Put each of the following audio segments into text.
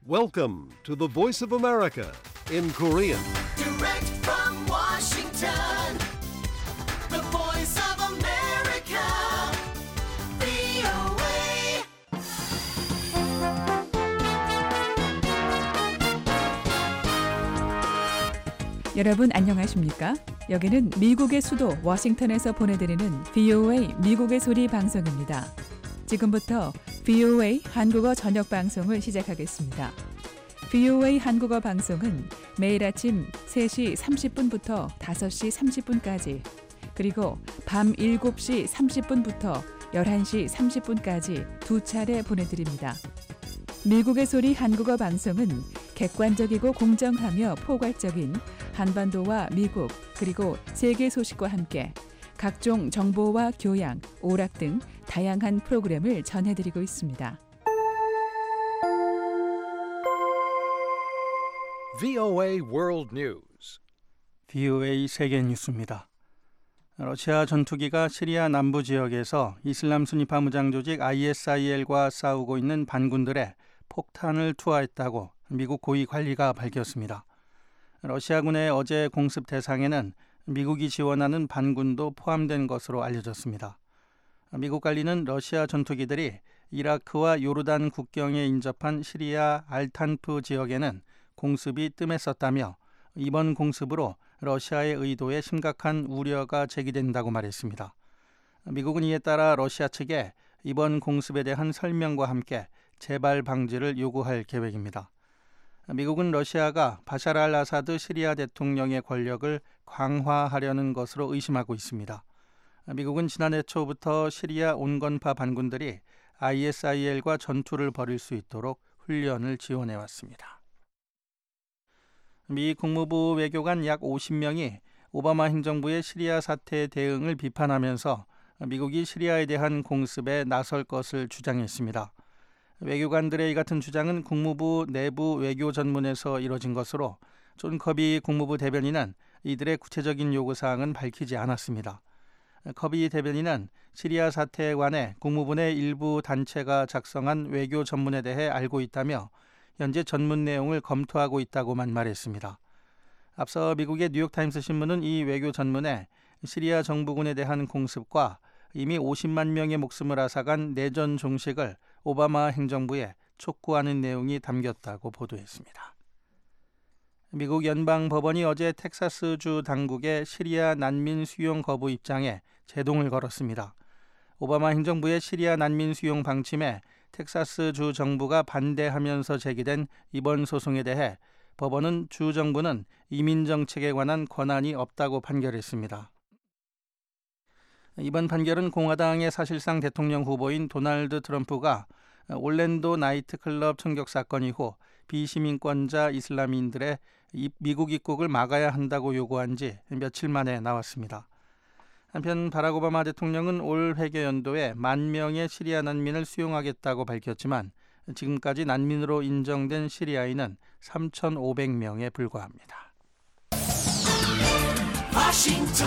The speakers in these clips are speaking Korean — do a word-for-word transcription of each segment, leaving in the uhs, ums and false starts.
Welcome to the Voice of America in Korean. Direct from Washington, the Voice of America, 브이오에이. 여러분 안녕하십니까? 여기는 미국의 수도 워싱턴에서 보내드리는 브이오에이 미국의 소리 방송입니다. 지금부터 브이오에이 한국어 저녁 방송을 시작하겠습니다. 브이오에이 한국어 방송은 매일 아침 세 시 삼십 분부터 다섯 시 삼십 분까지 그리고 밤 일곱 시 삼십 분부터 열한 시 삼십 분까지 두 차례 보내드립니다. 미국의 소리 한국어 방송은 객관적이고 공정하며 포괄적인 한반도와 미국 그리고 세계 소식과 함께 각종 정보와 교양, 오락 등 다양한 프로그램을 전해드리고 있습니다. 브이오에이 World News. 브이오에이 세계 뉴스입니다. 러시아 전투기가 시리아 남부 지역에서 이슬람 순위파 무장 조직 아이에스아이엘과 싸우고 있는 반군들의 폭탄을 투하했다고 미국 고위 관리가 밝혔습니다. 러시아군의 어제 공습 대상에는 미국이 지원하는 반군도 포함된 것으로 알려졌습니다. 미국 관리는 러시아 전투기들이 이라크와 요르단 국경에 인접한 시리아 알탄프 지역에는 공습이 뜸했었다며 이번 공습으로 러시아의 의도에 심각한 우려가 제기된다고 말했습니다. 미국은 이에 따라 러시아 측에 이번 공습에 대한 설명과 함께 재발 방지를 요구할 계획입니다. 미국은 러시아가 바샤르 알 아사드 시리아 대통령의 권력을 강화하려는 것으로 의심하고 있습니다. 미국은 지난해 초부터 시리아 온건파 반군들이 아이에스아이엘과 전투를 벌일 수 있도록 훈련을 지원해왔습니다. 미 국무부 외교관 약 오십 명이 오바마 행정부의 시리아 사태 대응을 비판하면서 미국이 시리아에 대한 공습에 나설 것을 주장했습니다. 외교관들의 이 같은 주장은 국무부 내부 외교 전문에서 이뤄진 것으로 존 커비 국무부 대변인은 이들의 구체적인 요구사항은 밝히지 않았습니다. 커비 대변인은 시리아 사태에 관해 국무부 내 일부 단체가 작성한 외교 전문에 대해 알고 있다며 현재 전문 내용을 검토하고 있다고만 말했습니다. 앞서 미국의 뉴욕타임스 신문은 이 외교 전문에 시리아 정부군에 대한 공습과 이미 오십만 명의 목숨을 앗아간 내전 종식을 오바마 행정부에 촉구하는 내용이 담겼다고 보도했습니다. 미국 연방법원이 어제 텍사스주 당국의 시리아 난민 수용 거부 입장에 제동을 걸었습니다. 오바마 행정부의 시리아 난민 수용 방침에 텍사스주 정부가 반대하면서 제기된 이번 소송에 대해 법원은 주 정부는 이민 정책에 관한 권한이 없다고 판결했습니다. 이번 판결은 공화당의 사실상 대통령 후보인 도널드 트럼프가 올랜도 나이트클럽 총격 사건 이후 비시민권자 이슬람인들의 미국 입국을 막아야 한다고 요구한 지 며칠 만에 나왔습니다. 한편 바락 오바마 대통령은 올 회계연도에 만 명의 시리아 난민을 수용하겠다고 밝혔지만 지금까지 난민으로 인정된 시리아인은 삼천오백 명에 불과합니다. 워싱턴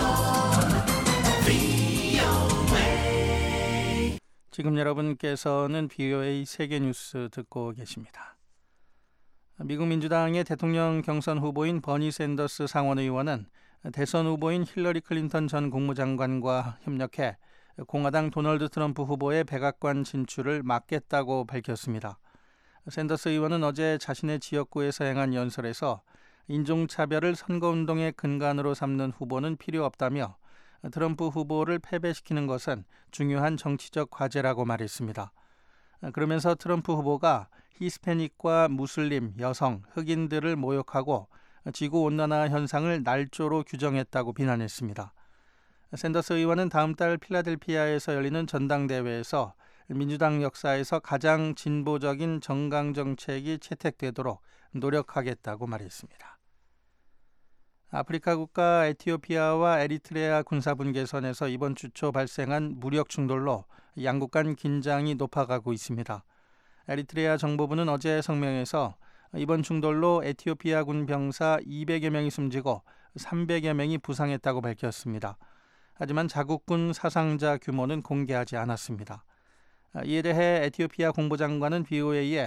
브이오에이. 지금 여러분께서는 브이오에이 세계 뉴스 듣고 계십니다. 미국 민주당의 대통령 경선 후보인 버니 샌더스 상원의원은 대선 후보인 힐러리 클린턴 전 국무장관과 협력해 공화당 도널드 트럼프 후보의 백악관 진출을 막겠다고 밝혔습니다. 샌더스 의원은 어제 자신의 지역구에서 행한 연설에서 인종차별을 선거운동의 근간으로 삼는 후보는 필요 없다며 트럼프 후보를 패배시키는 것은 중요한 정치적 과제라고 말했습니다. 그러면서 트럼프 후보가 히스패닉과 무슬림, 여성, 흑인들을 모욕하고 지구온난화 현상을 날조로 규정했다고 비난했습니다. 샌더스 의원은 다음 달 필라델피아에서 열리는 전당대회에서 민주당 역사에서 가장 진보적인 정강 정책이 채택되도록 노력하겠다고 말했습니다. 아프리카 국가 에티오피아와 에리트레아 군사분계선에서 이번 주 초 발생한 무력 충돌로 양국 간 긴장이 높아가고 있습니다. 에리트레아 정보부는 어제 성명에서 이번 충돌로 에티오피아군 병사 이백여 명이 숨지고 삼백여 명이 부상했다고 밝혔습니다. 하지만 자국군 사상자 규모는 공개하지 않았습니다. 이에 대해 에티오피아 공보장관은 브이오에이에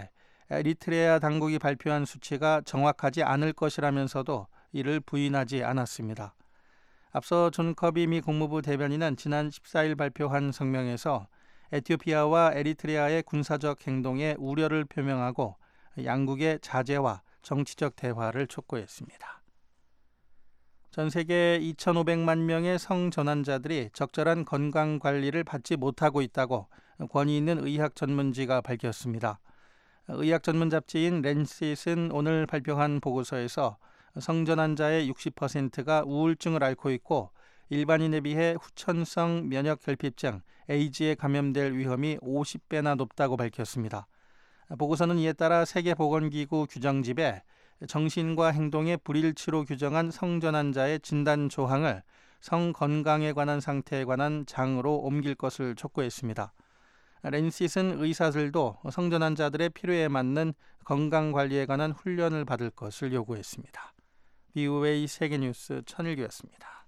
에리트레아 당국이 발표한 수치가 정확하지 않을 것이라면서도 이를 부인하지 않았습니다. 앞서 존 커비 미 국무부 대변인은 지난 십사일 발표한 성명에서 에티오피아와 에리트레아의 군사적 행동에 우려를 표명하고 양국의 자제와 정치적 대화를 촉구했습니다. 전 세계 이천오백만 명의 성전환자들이 적절한 건강관리를 받지 못하고 있다고 권위 있는 의학 전문지가 밝혔습니다. 의학 전문 잡지인 랜셋은 오늘 발표한 보고서에서 성전환자의 육십 퍼센트가 우울증을 앓고 있고 일반인에 비해 후천성 면역결핍증 에이즈에 감염될 위험이 오십 배나 높다고 밝혔습니다. 보고서는 이에 따라 세계보건기구 규정집에 정신과 행동의 불일치로 규정한 성전환자의 진단 조항을 성건강에 관한 상태에 관한 장으로 옮길 것을 촉구했습니다. 랜싯은 의사들도 성전환자들의 필요에 맞는 건강관리에 관한 훈련을 받을 것을 요구했습니다. 비오에이 세계뉴스 천일규였습니다.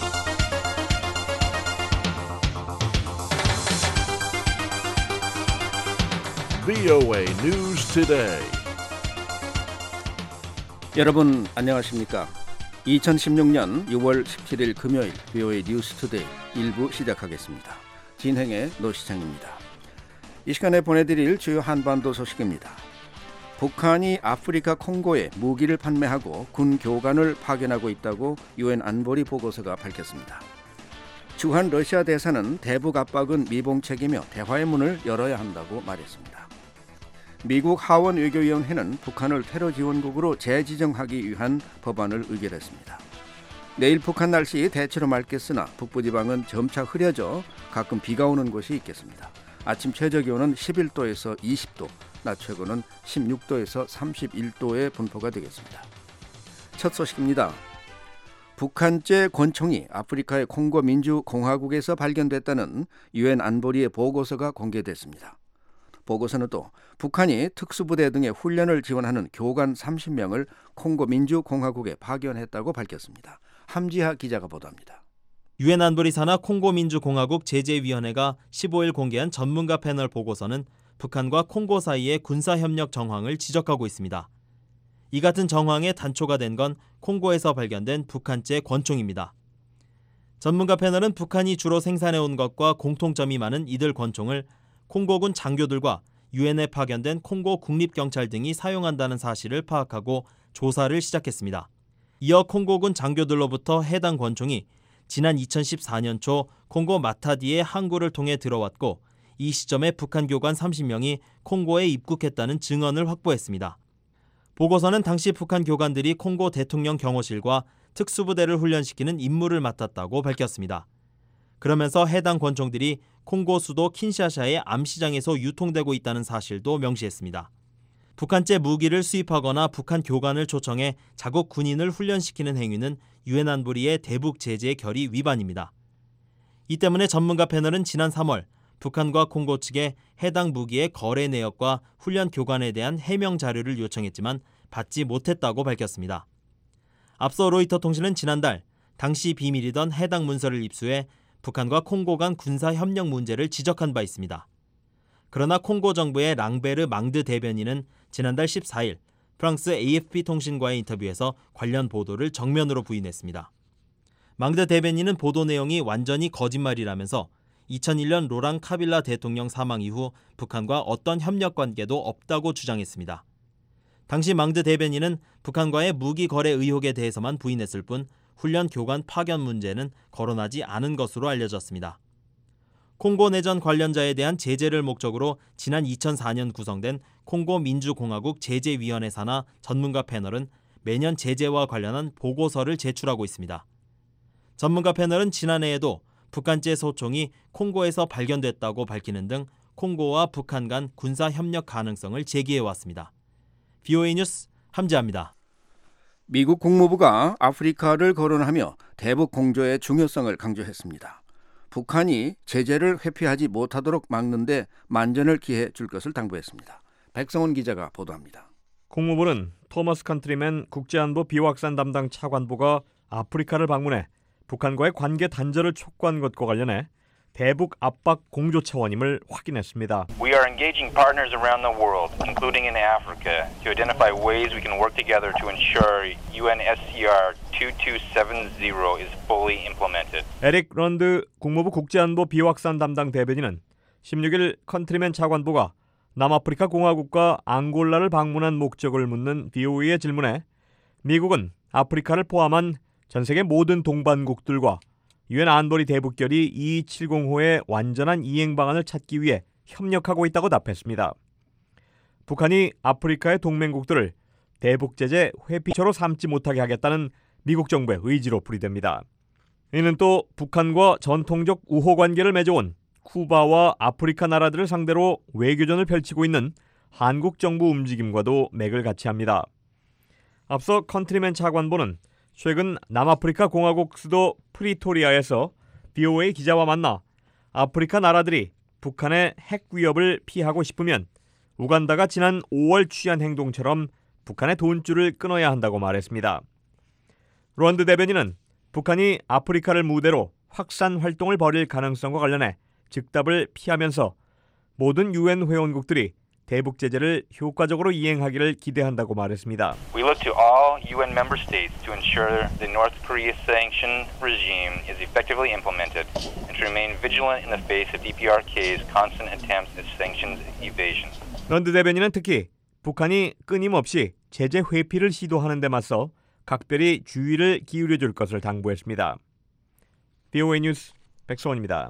브이오에이 News Today. 여러분 안녕하십니까? 이천십육년 유월 십칠일 금요일 비오에이 뉴스 투데이 일부 시작하겠습니다. 진행의 노시창입니다. 이 시간에 보내드릴 주요 한반도 소식입니다. 북한이 아프리카 콩고에 무기를 판매하고 군 교관을 파견하고 있다고 유엔 안보리 보고서가 밝혔습니다. 주한 러시아 대사는 대북 압박은 미봉책이며 대화의 문을 열어야 한다고 말했습니다. 미국 하원 외교위원회는 북한을 테러 지원국으로 재지정하기 위한 법안을 의결했습니다. 내일 북한 날씨 대체로 맑겠으나 북부지방은 점차 흐려져 가끔 비가 오는 곳이 있겠습니다. 아침 최저기온은 십일도에서 이십도, 낮 최고는 십육도에서 삼십일도의 분포가 되겠습니다. 첫 소식입니다. 북한제 권총이 아프리카의 콩고 민주공화국에서 발견됐다는 유엔 안보리의 보고서가 공개됐습니다. 보고서는 또 북한이 특수부대 등의 훈련을 지원하는 교관 삼십 명을 콩고 민주공화국에 파견했다고 밝혔습니다. 함지하 기자가 보도합니다. 유엔 안보리 산하 콩고 민주공화국 제재위원회가 십오일 공개한 전문가 패널 보고서는 북한과 콩고 사이의 군사협력 정황을 지적하고 있습니다. 이 같은 정황의 단초가 된 건 콩고에서 발견된 북한제 권총입니다. 전문가 패널은 북한이 주로 생산해온 것과 공통점이 많은 이들 권총을 콩고군 장교들과 유엔에 파견된 콩고 국립경찰 등이 사용한다는 사실을 파악하고 조사를 시작했습니다. 이어 콩고군 장교들로부터 해당 권총이 지난 이천십사년 초 콩고 마타디의 항구를 통해 들어왔고 이 시점에 북한 교관 삼십 명이 콩고에 입국했다는 증언을 확보했습니다. 보고서는 당시 북한 교관들이 콩고 대통령 경호실과 특수부대를 훈련시키는 임무를 맡았다고 밝혔습니다. 그러면서 해당 권총들이 콩고 수도 킨샤샤의 암시장에서 유통되고 있다는 사실도 명시했습니다. 북한제 무기를 수입하거나 북한 교관을 초청해 자국 군인을 훈련시키는 행위는 유엔 안보리의 대북 제재 결의 위반입니다. 이 때문에 전문가 패널은 지난 삼월 북한과 콩고 측에 해당 무기의 거래 내역과 훈련 교관에 대한 해명 자료를 요청했지만 받지 못했다고 밝혔습니다. 앞서 로이터 통신은 지난달 당시 비밀이던 해당 문서를 입수해 북한과 콩고 간 군사협력 문제를 지적한 바 있습니다. 그러나 콩고 정부의 랑베르 망드 대변인은 지난달 십사일 프랑스 에이에프피 통신과의 인터뷰에서 관련 보도를 정면으로 부인했습니다. 망드 대변인은 보도 내용이 완전히 거짓말이라면서 이천일년 로랑 카빌라 대통령 사망 이후 북한과 어떤 협력 관계도 없다고 주장했습니다. 당시 망드 대변인은 북한과의 무기 거래 의혹에 대해서만 부인했을 뿐 훈련 교관 파견 문제는 거론하지 않은 것으로 알려졌습니다. 콩고 내전 관련자에 대한 제재를 목적으로 지난 이천사년 구성된 콩고 민주공화국 제재위원회 산하 전문가 패널은 매년 제재와 관련한 보고서를 제출하고 있습니다. 전문가 패널은 지난해에도 북한제 소총이 콩고에서 발견됐다고 밝히는 등 콩고와 북한 간 군사협력 가능성을 제기해왔습니다. 비오에이 뉴스 함지아입니다. 미국 국무부가 아프리카를 거론하며 대북 공조의 중요성을 강조했습니다. 북한이 제재를 회피하지 못하도록 막는 데 만전을 기해 줄 것을 당부했습니다. 백성원 기자가 보도합니다. 국무부는 토머스 컨트리맨 국제안보 비확산 담당 차관보가 아프리카를 방문해 북한과의 관계 단절을 촉구한 것과 관련해 대북 압박 공조 차원임을 확인했습니다. We are engaging partners around the world, including in Africa, to identify ways we can work together to ensure U N S C R 이천이백칠십 is fully implemented. 에릭 런드 국무부 국제안보 비확산 담당 대변인은 십육 일 컨트리맨 차관보가 남아프리카 공화국과 앙골라를 방문한 목적을 묻는 비오이의 질문에 미국은 아프리카를 포함한 전 세계 모든 동반국들과 유엔 안보리 대북결의 이천이백칠십호의 완전한 이행 방안을 찾기 위해 협력하고 있다고 답했습니다. 북한이 아프리카의 동맹국들을 대북제재 회피처로 삼지 못하게 하겠다는 미국 정부의 의지로 풀이됩니다. 이는 또 북한과 전통적 우호 관계를 맺어온 쿠바와 아프리카 나라들을 상대로 외교전을 펼치고 있는 한국 정부 움직임과도 맥을 같이 합니다. 앞서 컨트리맨 차관보는 최근 남아프리카 공화국 수도 프리토리아에서 비오에이 기자와 만나 아프리카 나라들이 북한의 핵 위협을 피하고 싶으면 우간다가 지난 오월 취한 행동처럼 북한의 돈줄을 끊어야 한다고 말했습니다. 런드 대변인은 북한이 아프리카를 무대로 확산 활동을 벌일 가능성과 관련해 즉답을 피하면서 모든 유엔 회원국들이 대북 제재를 효과적으로 이행하기를 기대한다고 말했습니다. We look to all U N member states to ensure the North Korea sanction regime is effectively implemented and to remain vigilant in the face of 디피아르케이's constant attempts at sanctions evasion. 런드 대변인은 특히 북한이 끊임없이 제재 회피를 시도하는 데 맞서 각별히 주의를 기울여 줄 것을 당부했습니다. 비오에이 뉴스 백소원입니다.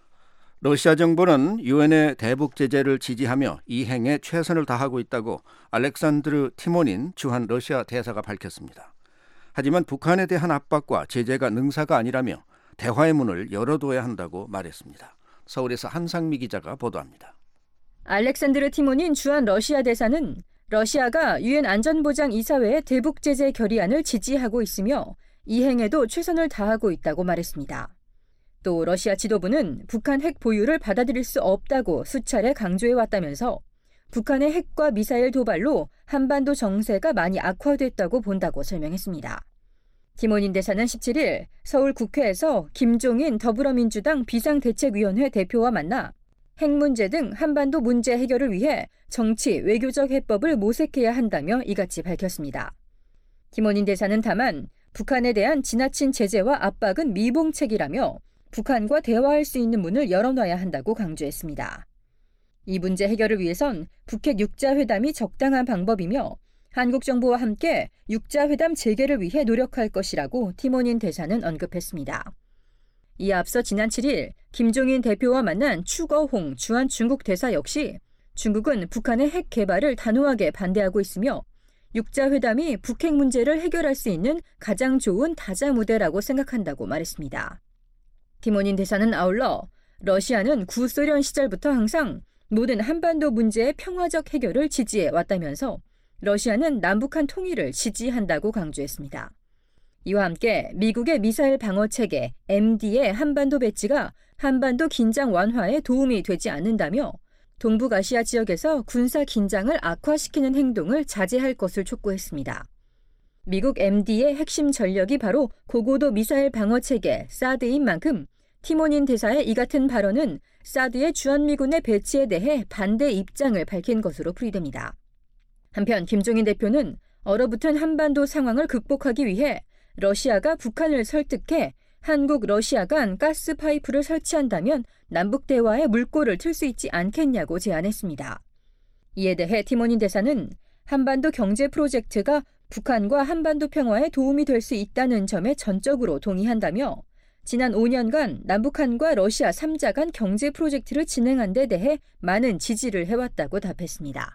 러시아 정부는 유엔의 대북 제재를 지지하며 이행에 최선을 다하고 있다고 알렉산드르 티모닌 주한 러시아 대사가 밝혔습니다. 하지만 북한에 대한 압박과 제재가 능사가 아니라며 대화의 문을 열어둬야 한다고 말했습니다. 서울에서 한상미 기자가 보도합니다. 알렉산드르 티모닌 주한 러시아 대사는 러시아가 유엔 안전보장이사회의 대북 제재 결의안을 지지하고 있으며 이행에도 최선을 다하고 있다고 말했습니다. 또 러시아 지도부는 북한 핵 보유를 받아들일 수 없다고 수차례 강조해왔다면서 북한의 핵과 미사일 도발로 한반도 정세가 많이 악화됐다고 본다고 설명했습니다. 티모닌 대사는 십칠 일 서울 국회에서 김종인 더불어민주당 비상대책위원회 대표와 만나 핵 문제 등 한반도 문제 해결을 위해 정치, 외교적 해법을 모색해야 한다며 이같이 밝혔습니다. 티모닌 대사는 다만 북한에 대한 지나친 제재와 압박은 미봉책이라며 북한과 대화할 수 있는 문을 열어놔야 한다고 강조했습니다. 이 문제 해결을 위해선 북핵 육자회담이 적당한 방법이며 한국 정부와 함께 육자회담 재개를 위해 노력할 것이라고 티모닌 대사는 언급했습니다. 이에 앞서 지난 칠 일 김종인 대표와 만난 추거홍 주한 중국 대사 역시 중국은 북한의 핵 개발을 단호하게 반대하고 있으며 육자회담이 북핵 문제를 해결할 수 있는 가장 좋은 다자 무대라고 생각한다고 말했습니다. 티모닌 대사는 아울러 러시아는 구소련 시절부터 항상 모든 한반도 문제의 평화적 해결을 지지해 왔다면서 러시아는 남북한 통일을 지지한다고 강조했습니다. 이와 함께 미국의 미사일 방어 체계 엠디의 한반도 배치가 한반도 긴장 완화에 도움이 되지 않는다며 동북아시아 지역에서 군사 긴장을 악화시키는 행동을 자제할 것을 촉구했습니다. 미국 엠디의 핵심 전력이 바로 고고도 미사일 방어 체계 사드인 만큼 티모닌 대사의 이 같은 발언은 사드의 주한미군의 배치에 대해 반대 입장을 밝힌 것으로 풀이됩니다. 한편 김종인 대표는 얼어붙은 한반도 상황을 극복하기 위해 러시아가 북한을 설득해 한국 러시아 간 가스 파이프를 설치한다면 남북 대화에 물꼬를 틀 수 있지 않겠냐고 제안했습니다. 이에 대해 티모닌 대사는 한반도 경제 프로젝트가 북한과 한반도 평화에 도움이 될 수 있다는 점에 전적으로 동의한다며 지난 오 년간 남북한과 러시아 삼 자 간 경제 프로젝트를 진행한 데 대해 많은 지지를 해왔다고 답했습니다.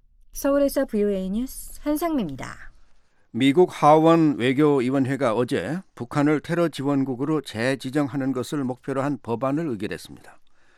서울에서 비오에이 뉴스 한상미입니다. 미국 하원 외교위원회가 어제 북한을 테러 지원국으로 재지정하는 것을 목표로 한 법안을 의결했습니다.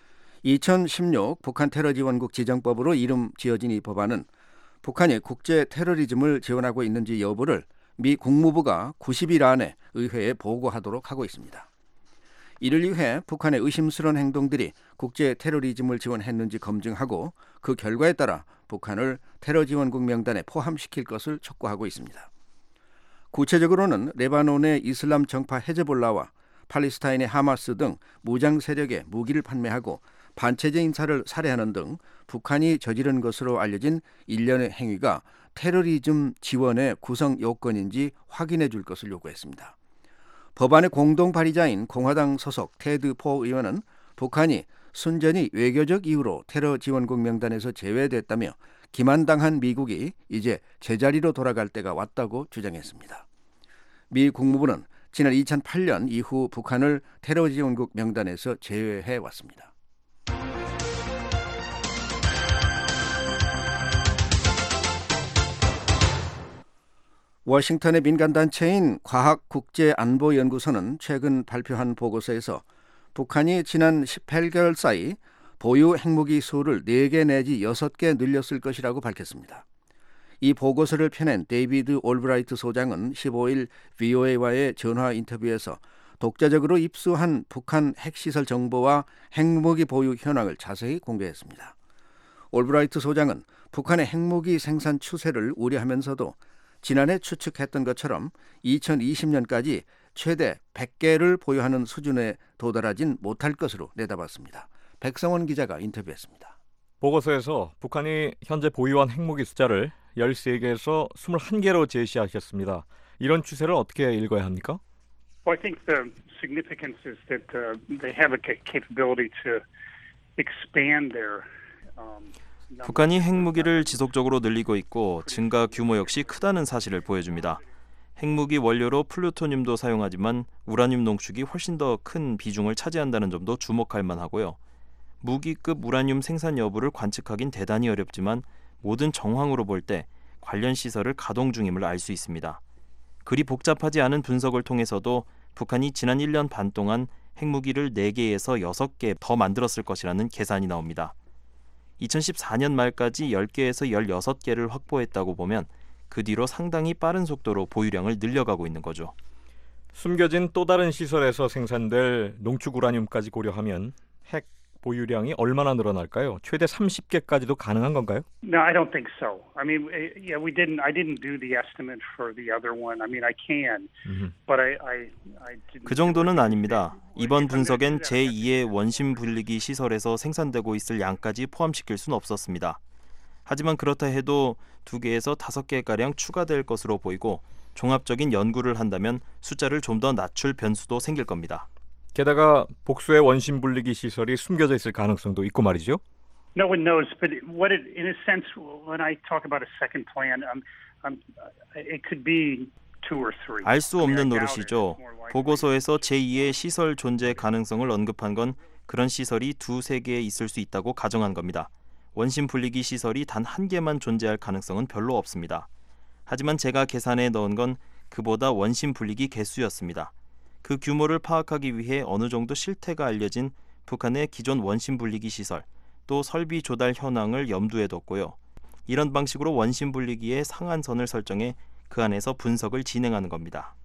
이천십육 북한 테러 지원국 지정법으로 이름 지어진 이 법안은 북한이 국제 테러리즘을 지원하고 있는지 여부를 미 국무부가 구십 일 안에 의회에 보고하도록 하고 있습니다. 이를 위해 북한의 의심스러운 행동들이 국제 테러리즘을 지원했는지 검증하고 그 결과에 따라 북한을 테러 지원국 명단에 포함시킬 것을 촉구하고 있습니다. 구체적으로는 레바논의 이슬람 정파 헤즈볼라와 팔레스타인의 하마스 등 무장 세력에 무기를 판매하고 반체제 인사를 살해하는 등 북한이 저지른 것으로 알려진 일련의 행위가 테러리즘 지원의 구성 요건인지 확인해 줄 것을 요구했습니다. 법안의 공동 발의자인 공화당 소속 테드 포 의원은 북한이 순전히 외교적 이유로 테러 지원국 명단에서 제외됐다며 기만당한 미국이 이제 제자리로 돌아갈 때가 왔다고 주장했습니다. 미 국무부는 지난 이천팔 년 이후 북한을 테러 지원국 명단에서 제외해 왔습니다. 워싱턴의 민간단체인 과학국제안보연구소는 최근 발표한 보고서에서 북한이 지난 십팔 개월 사이 보유 핵무기 수를 네 개 내지 여섯 개 늘렸을 것이라고 밝혔습니다. 이 보고서를 펴낸 데이비드 올브라이트 소장은 십오 일 브이오에이와의 전화 인터뷰에서 독자적으로 입수한 북한 핵시설 정보와 핵무기 보유 현황을 자세히 공개했습니다. 올브라이트 소장은 북한의 핵무기 생산 추세를 우려하면서도 지난해 추측했던 것처럼 이천이십 년까지 최대 백 개를 보유하는 수준에 도달하진 못할 것으로 내다봤습니다. 백성원 기자가 인터뷰했습니다. 보고서에서 북한이 현재 보유한 핵무기 숫자를 열세 개에서 이십일 개로 제시하셨습니다. 이런 추세를 어떻게 읽어야 합니까? Well, I think the significance is that uh, they have a capability to expand their um, 북한이 핵무기를 지속적으로 늘리고 있고 증가 규모 역시 크다는 사실을 보여줍니다. 핵무기 원료로 플루토늄도 사용하지만 우라늄 농축이 훨씬 더 큰 비중을 차지한다는 점도 주목할 만하고요. 무기급 우라늄 생산 여부를 관측하긴 대단히 어렵지만 모든 정황으로 볼 때 관련 시설을 가동 중임을 알 수 있습니다. 그리 복잡하지 않은 분석을 통해서도 북한이 지난 일 년 반 동안 핵무기를 네 개에서 여섯 개 더 만들었을 것이라는 계산이 나옵니다. 이천십사 년 말까지 열 개에서 열여섯 개를 확보했다고 보면 그 뒤로 상당히 빠른 속도로 보유량을 늘려가고 있는 거죠. 숨겨진 또 다른 시설에서 생산될 농축 우라늄까지 고려하면 핵 보유량이 얼마나 늘어날까요? 최대 삼십 개까지도 가능한 건가요? No, I don't think so. I mean, yeah, we didn't. I didn't do the estimate for the other one. I mean, I can, but I, I, I didn't. 그 정도는 아닙니다. 이번 분석엔 제이의 원심 분리기 시설에서 생산되고 있을 양까지 포함시킬 수는 없었습니다. 하지만 그렇다 해도 두 개에서 다섯 개가량 추가될 것으로 보이고 종합적인 연구를 한다면 숫자를 좀 더 낮출 변수도 생길 겁니다. 게다가 복수의 원심 분리기 시설이 숨겨져 있을 가능성도 있고 말이죠. No one knows, but what it, in a sense, when I talk about a second plan, um, um, it could be two or three. 알 수 없는 노릇이죠. 보고서에서 제이의 시설 존재 가능성을 언급한 건 그런 시설이 두세 개 있을 수 있다고 가정한 겁니다. 원심 분리기 시설이 단 한 개만 존재할 가능성은 별로 없습니다. 하지만 제가 계산해 넣은 건 그보다 원심 분리기 개수였습니다. 그 규모를 파악하기 위해 어느 정도 실태가 알려진 북한의 기존 원심 분리기 시설, 또 설비 조달 현황을 염두에 뒀고요. 이런 방식으로 원심 분리기의 상한선을 설정해 그 안에서 분석을 진행하는 겁니다.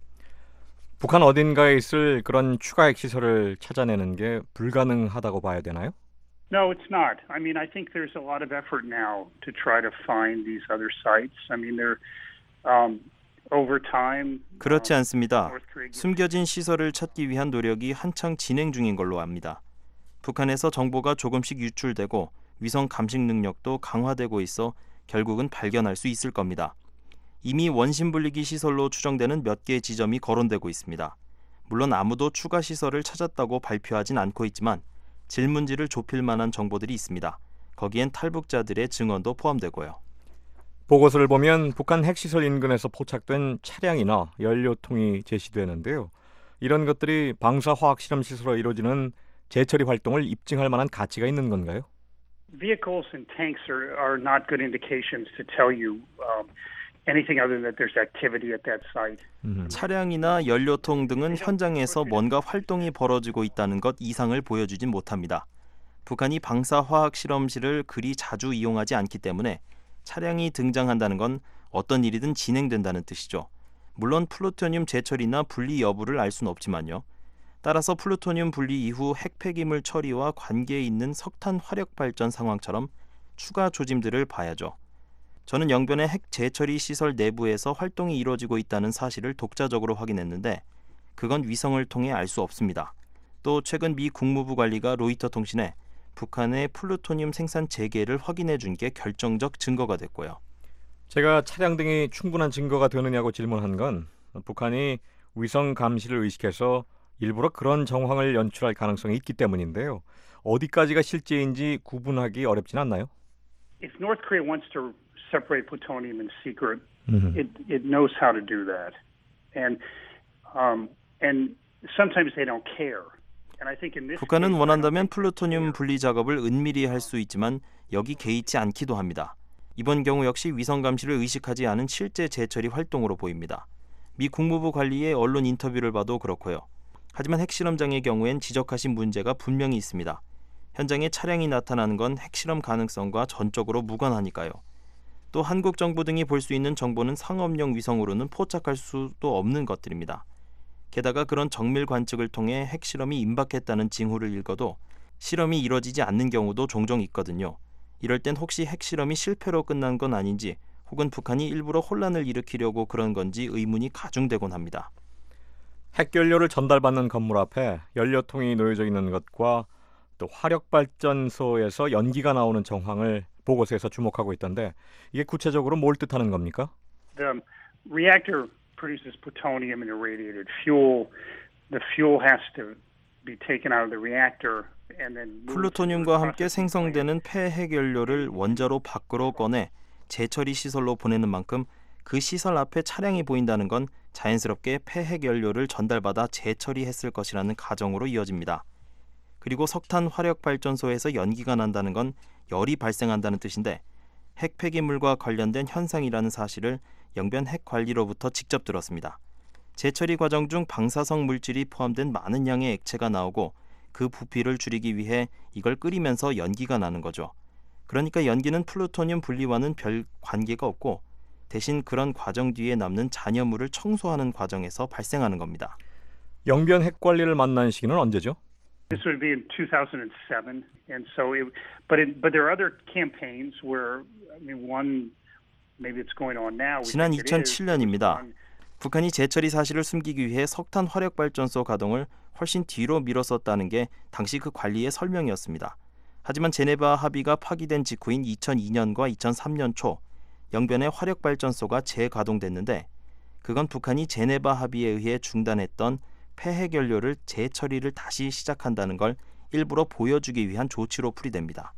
북한 어딘가에 있을 그런 추가 핵 시설을 찾아내는 게 불가능하다고 봐야 되나요? No, it's not. I mean, I think there's a lot of effort now to try to find these other sites. I mean, they're um, over time. 그렇지 않습니다. 숨겨진 시설을 찾기 위한 노력이 한창 진행 중인 걸로 압니다. 북한에서 정보가 조금씩 유출되고 위성 감식 능력도 강화되고 있어 결국은 발견할 수 있을 겁니다. 이미 원심 분리기 시설로 추정되는 몇 개의 지점이 거론되고 있습니다. 물론 아무도 추가 시설을 찾았다고 발표하진 않고 있지만 질문지를 좁힐 만한 정보들이 있습니다. 거기엔 탈북자들의 증언도 포함되고요. 보고서를 보면 북한 핵시설 인근에서 포착된 차량이나 연료통이 제시되는데요. 이런 것들이 방사화학실험시설로 이루어지는 재처리 활동을 입증할 만한 가치가 있는 건가요? Vehicles and tanks are, are not good indications to tell you um, anything other than that there's activity at that site. 음. 차량이나 연료통 등은 현장에서 뭔가 활동이 벌어지고 있다는 것 이상을 보여주진 못합니다. 북한이 방사화학 실험실을 그리 자주 이용하지 않기 때문에 차량이 등장한다는 건 어떤 일이든 진행된다는 뜻이죠. 물론 플루토늄 재처리나 분리 여부를 알 수는 없지만요. 따라서 플루토늄 분리 이후 핵 폐기물 처리와 관계 있는 석탄 화력 발전 상황처럼 추가 조짐들을 봐야죠. 저는 영변의 핵 재처리 시설 내부에서 활동이 이루어지고 있다는 사실을 독자적으로 확인했는데 그건 위성을 통해 알 수 없습니다. 또 최근 미 국무부 관리가 로이터 통신에 북한의 플루토늄 생산 재개를 확인해 준 게 결정적 증거가 됐고요. 제가 차량 등이 충분한 증거가 되느냐고 질문한 건 북한이 위성 감시를 의식해서 일부러 그런 정황을 연출할 가능성이 있기 때문인데요. 어디까지가 실제인지 구분하기 어렵진 않나요? If North Korea wants to separate plutonium in secret, Mm-hmm. it it knows how to do that, and um and sometimes they don't care. And I think in this 북한은 case, 원한다면 플루토늄 분리 작업을 은밀히 할 수 있지만 여기 개의치 않기도 합니다. 이번 경우 역시 위성 감시를 의식하지 않은 실제 재처리 활동으로 보입니다. 미 국무부 관리의 언론 인터뷰를 봐도 그렇고요. 하지만 핵실험장의 경우엔 지적하신 문제가 분명히 있습니다. 현장에 차량이 나타나는 건 핵실험 가능성과 전적으로 무관하니까요. 또 한국 정부 등이 볼 수 있는 정보는 상업용 위성으로는 포착할 수도 없는 것들입니다. 게다가 그런 정밀 관측을 통해 핵실험이 임박했다는 징후를 읽어도 실험이 이뤄지지 않는 경우도 종종 있거든요. 이럴 땐 혹시 핵실험이 실패로 끝난 건 아닌지 혹은 북한이 일부러 혼란을 일으키려고 그런 건지 의문이 가중되곤 합니다. 핵연료를 전달받는 건물 앞에 연료통이 놓여져 있는 것과 또 화력발전소에서 연기가 나오는 정황을 보고서에서 주목하고 있던데 이게 구체적으로 뭘 뜻하는 겁니까? the reactor produces plutonium and irradiated fuel. The fuel has to be taken out of the reactor and then 플루토늄과 함께 생성되는 폐핵연료를 원자로 밖으로 꺼내 재처리 시설로 보내는 만큼 그 시설 앞에 차량이 보인다는 건 자연스럽게 폐핵연료를 전달받아 재처리했을 것이라는 가정으로 이어집니다. 그리고 석탄 화력발전소에서 연기가 난다는 건 열이 발생한다는 뜻인데 핵 폐기물과 관련된 현상이라는 사실을 영변 핵관리로부터 직접 들었습니다. 재처리 과정 중 방사성 물질이 포함된 많은 양의 액체가 나오고 그 부피를 줄이기 위해 이걸 끓이면서 연기가 나는 거죠. 그러니까 연기는 플루토늄 분리와는 별 관계가 없고 대신 그런 과정 뒤에 남는 잔여물을 청소하는 과정에서 발생하는 겁니다. 영변 핵관리를 만난 시기는 언제죠? This would be in two thousand seven, and so it. But it, but there are other campaigns where I mean, one maybe it's going on now. 지난 이천칠 년입니다. 북한이 재처리 사실을 숨기기 위해 석탄 화력발전소 가동을 훨씬 뒤로 미뤘었다는 게 당시 그 관리의 설명이었습니다. 하지만 제네바 합의가 파기된 직후인 이천이 년과 이천삼 년 초 영변의 화력발전소가 재가동됐는데 그건 북한이 제네바 합의에 의해 중단했던 폐핵연료를 재처리를 다시 시작한다는 걸 일부러 보여주기 위한 조치로 풀이됩니다.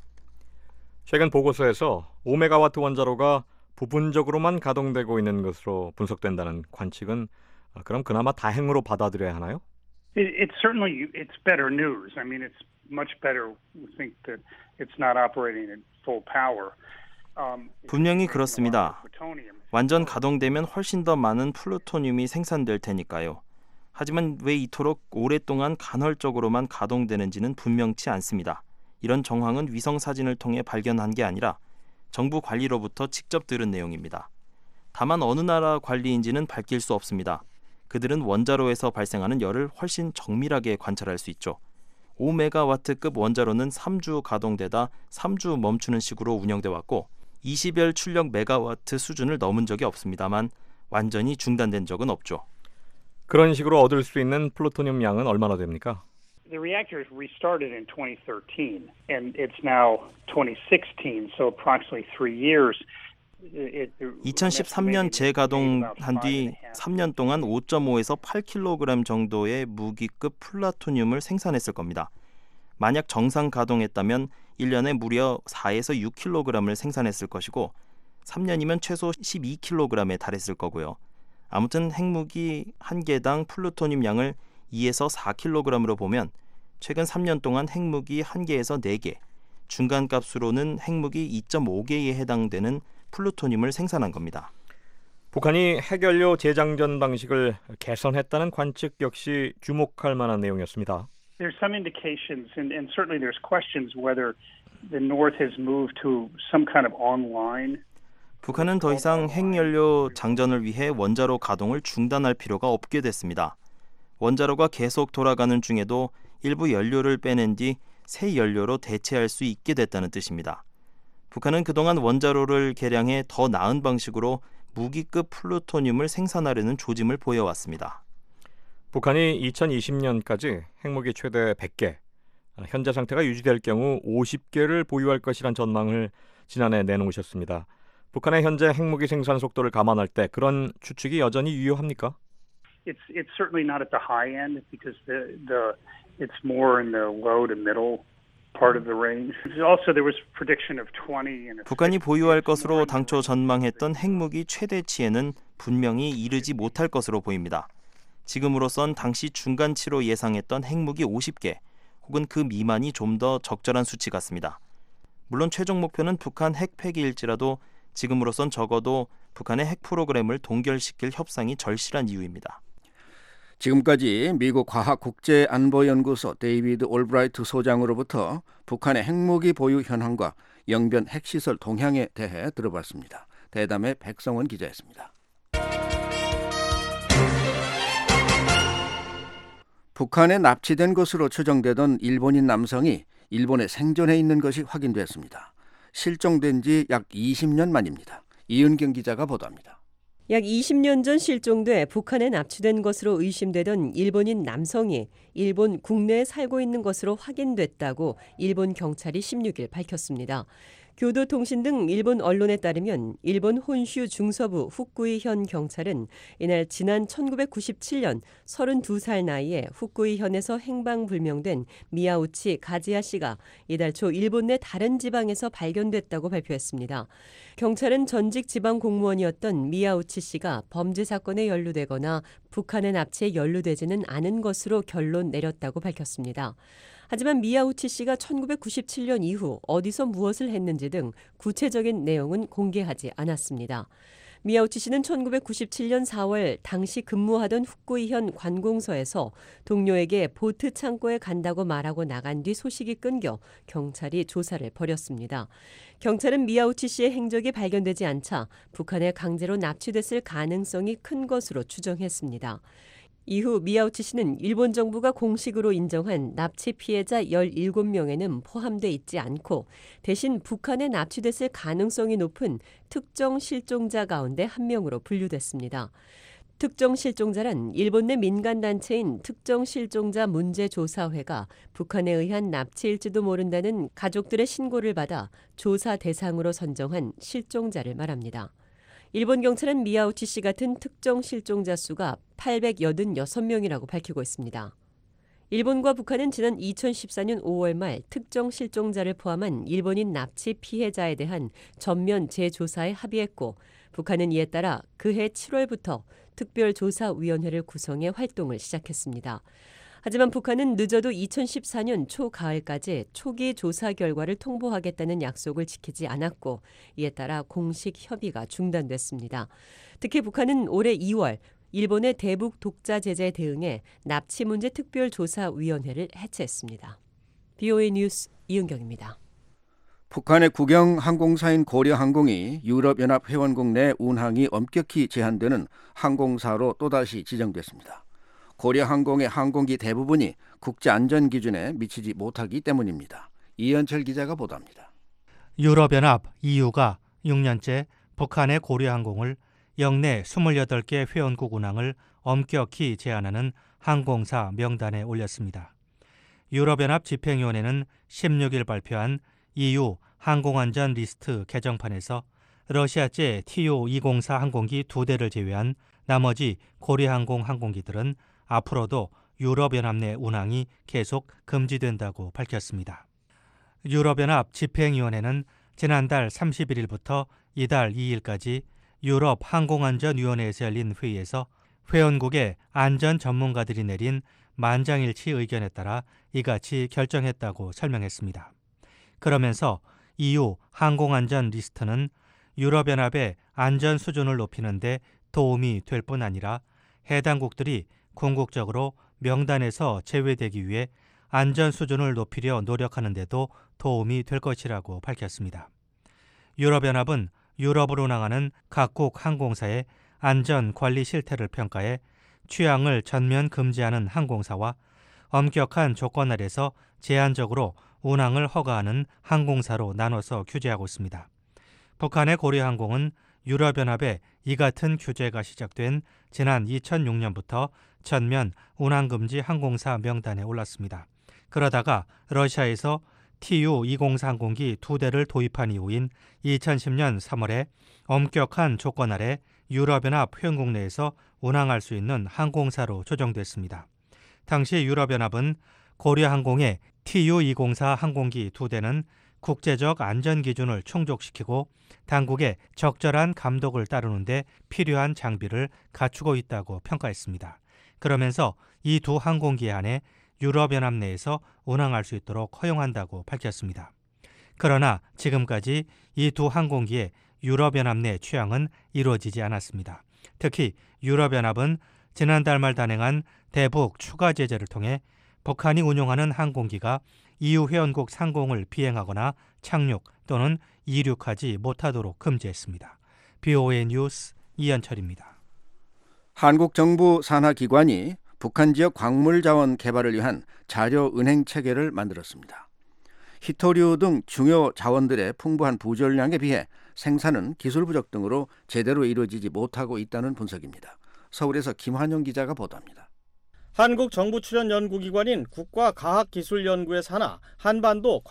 최근 보고서에서 오 메가와트 원자로가 부분적으로만 가동되고 있는 것으로 분석된다는 관측은 그럼 그나마 다행으로 받아들여야 하나요? It, it's certainly it's better news. I mean, it's much better to think that it's not operating at full power. Um, 분명히 그렇습니다. 완전 가동되면 훨씬 더 많은 플루토늄이 생산될 테니까요. 하지만 왜 이토록 오랫동안 간헐적으로만 가동되는지는 분명치 않습니다. 이런 정황은 위성 사진을 통해 발견한 게 아니라 정부 관리로부터 직접 들은 내용입니다. 다만 어느 나라 관리인지는 밝힐 수 없습니다. 그들은 원자로에서 발생하는 열을 훨씬 정밀하게 관찰할 수 있죠. 오 메가와트급 원자로는 삼 주 가동되다 삼 주 멈추는 식으로 운영돼 왔고 이십여일 출력 메가와트 수준을 넘은 적이 없습니다만 완전히 중단된 적은 없죠. 그런 식으로 얻을 수 있는 플루토늄 양은 얼마나 됩니까? The reactors restarted in twenty thirteen, and it's now twenty sixteen, so approximately three years. 이천십삼 년 재가동한 뒤 삼 년 동안 오 점 오에서 팔 킬로그램 정도의 무기급 플루토늄을 생산했을 겁니다. 만약 정상 가동했다면 일 년에 무려 사에서 육 킬로그램을 생산했을 것이고 삼 년이면 최소 십이 킬로그램에 달했을 거고요. 아무튼 핵무기 한 개당 플루토늄 양을 이에서 사 킬로그램으로 보면 최근 삼 년 동안 핵무기 한 개에서 네 개, 중간값으로는 핵무기 이 점 오 개에 해당되는 플루토늄을 생산한 겁니다. 북한이 핵연료 재장전 방식을 개선했다는 관측 역시 주목할 만한 내용이었습니다. There's some indications, and, and certainly there's questions whether the North has moved to some kind of online. 북한은 더 이상 핵연료 장전을 위해 원자로 가동을 중단할 필요가 없게 됐습니다. 원자로가 계속 돌아가는 중에도 일부 연료를 빼낸 뒤 새 연료로 대체할 수 있게 됐다는 뜻입니다. 북한은 그동안 원자로를 개량해 더 나은 방식으로 무기급 플루토늄을 생산하려는 조짐을 보여왔습니다. 북한이 이천이십 년까지 핵무기 최대 백 개, 현재 상태가 유지될 경우 오십 개를 보유할 것이란 전망을 지난해 내놓으셨습니다. 북한의 현재 핵무기 생산 속도를 감안할 때 그런 추측이 여전히 유효합니까? It's it's certainly not at the high end because the the it's more in the low to middle part of the range. Also there was prediction of twenty and 북한이 보유할 것으로 당초 전망했던 핵무기 최대치에는 분명히 이르지 못할 것으로 보입니다. 지금으로선 당시 중간치로 예상했던 핵무기 오십 개 혹은 그 미만이 좀 더 적절한 수치 같습니다. 물론 최종 목표는 북한 핵 폐기일지라도 지금으로선 적어도 북한의 핵 프로그램을 동결시킬 협상이 절실한 이유입니다. 지금까지 미국 과학국제안보연구소 데이비드 올브라이트 소장으로부터 북한의 핵무기 보유 현황과 영변 핵시설 동향에 대해 들어봤습니다. 대담의 백성원 기자였습니다. 북한에 납치된 것으로 추정되던 일본인 남성이 일본에 생존해 있는 것이 확인됐습니다. 실종된 지 약 이십 년 만입니다. 이은경 기자가 보도합니다. 약 이십 년 전 실종돼 북한에 납치된 것으로 의심되던 일본인 남성이 일본 국내에 살고 있는 것으로 확인됐다고 일본 경찰이 십육 일 밝혔습니다. 교도통신 등 일본 언론에 따르면 일본 혼슈 중서부 후쿠이현 경찰은 이날 지난 천구백구십칠 년 서른두 살 나이에 후쿠이현에서 행방불명된 미야우치 가지야 씨가 이달 초 일본 내 다른 지방에서 발견됐다고 발표했습니다. 경찰은 전직 지방 공무원이었던 미야우치 씨가 범죄 사건에 연루되거나 북한의 납치에 연루되지는 않은 것으로 결론 내렸다고 밝혔습니다. 하지만 미야우치 씨가 천구백구십칠 년 이후 어디서 무엇을 했는지 등 구체적인 내용은 공개하지 않았습니다. 미야우치 씨는 천구백구십칠 년 사월 당시 근무하던 후쿠이현 관공서에서 동료에게 보트 창고에 간다고 말하고 나간 뒤 소식이 끊겨 경찰이 조사를 벌였습니다. 경찰은 미야우치 씨의 행적이 발견되지 않자 북한에 강제로 납치됐을 가능성이 큰 것으로 추정했습니다. 이후 미야우치 씨는 일본 정부가 공식으로 인정한 납치 피해자 열일곱 명에는 포함돼 있지 않고 대신 북한에 납치됐을 가능성이 높은 특정 실종자 가운데 한 명으로 분류됐습니다. 특정 실종자란 일본 내 민간단체인 특정 실종자 문제조사회가 북한에 의한 납치일지도 모른다는 가족들의 신고를 받아 조사 대상으로 선정한 실종자를 말합니다. 일본 경찰은 미야우치 씨 같은 특정 실종자 수가 팔백팔십육 명이라고 밝히고 있습니다. 일본과 북한은 지난 이천십사 년 오월 말 특정 실종자를 포함한 일본인 납치 피해자에 대한 전면 재조사에 합의했고 북한은 이에 따라 그해 칠월부터 특별조사위원회를 구성해 활동을 시작했습니다. 하지만 북한은 늦어도 이천십사 년 초가을까지 초기 조사 결과를 통보하겠다는 약속을 지키지 않았고 이에 따라 공식 협의가 중단됐습니다. 특히 북한은 올해 이월 일본의 대북 독자 제재에 대응해 납치 문제 특별조사위원회를 해체했습니다. 비오에이 뉴스 이은경입니다. 북한의 국영 항공사인 고려항공이 유럽연합 회원국 내 운항이 엄격히 제한되는 항공사로 또다시 지정됐습니다. 고려항공의 항공기 대부분이 국제안전기준에 미치지 못하기 때문입니다. 이현철 기자가 보도합니다. 유럽연합 이유가 육 년째 북한의 고려항공을 역내 이십팔 개 회원국 운항을 엄격히 제한하는 항공사 명단에 올렸습니다. 유럽연합 집행위원회는 십육 일 발표한 이유 항공안전 리스트 개정판에서 러시아제 티 오 이공사 항공기 두 대를 제외한 나머지 고려항공 항공기들은 앞으로도 유럽연합 내 운항이 계속 금지된다고 밝혔습니다. 유럽연합 집행위원회는 지난달 삼십일 일부터 이달 이 일까지 유럽 항공안전위원회에서 열린 회의에서 회원국의 안전 전문가들이 내린 만장일치 의견에 따라 이같이 결정했다고 설명했습니다. 그러면서 이유 항공안전 리스트는 유럽연합의 안전 수준을 높이는 데 도움이 될 뿐 아니라 해당국들이 궁극적으로 명단에서 제외되기 위해 안전 수준을 높이려 노력하는 데도 도움이 될 것이라고 밝혔습니다. 유럽연합은 유럽으로 운항하는 각국 항공사의 안전 관리 실태를 평가해 취항을 전면 금지하는 항공사와 엄격한 조건 아래서 제한적으로 운항을 허가하는 항공사로 나눠서 규제하고 있습니다. 북한의 고려항공은 유럽연합의 이 같은 규제가 시작된 지난 이천육 년부터 전면 운항금지 항공사 명단에 올랐습니다. 그러다가 러시아에서 티유 이공사 항공기 두 대를 도입한 이후인 이천십 년 삼월에 엄격한 조건 아래 유럽연합 회원국 내에서 운항할 수 있는 항공사로 조정됐습니다. 당시 유럽연합은 고려항공의 티유 이공사 항공기 두 대는 국제적 안전 기준을 충족시키고 당국의 적절한 감독을 따르는 데 필요한 장비를 갖추고 있다고 평가했습니다. 그러면서 이 두 항공기 안에 유럽연합 내에서 운항할 수 있도록 허용한다고 밝혔습니다. 그러나 지금까지 이 두 항공기의 유럽연합 내 취항은 이루어지지 않았습니다. 특히 유럽연합은 지난달 말 단행한 대북 추가 제재를 통해 북한이 운용하는 항공기가 이유 회원국 상공을 비행하거나 착륙 또는 이륙하지 못하도록 금지했습니다. 비오에이 뉴스 이현철입니다. 한국 정부 산하 기관이 북한 지역 광물 자원 개발을 위한 자료 은행 체계를 만들었습니다. 히토류 등 중요 자원들의 풍부한 부전량에 비해 생산은 기술 부족 등으로 제대로 이루어지지 못하고 있다는 분석입니다. 서울에서 김환영 기자가 보도합니다. 한국 정부 출연 연구기관인 국가과학기술연구의 산하 한반도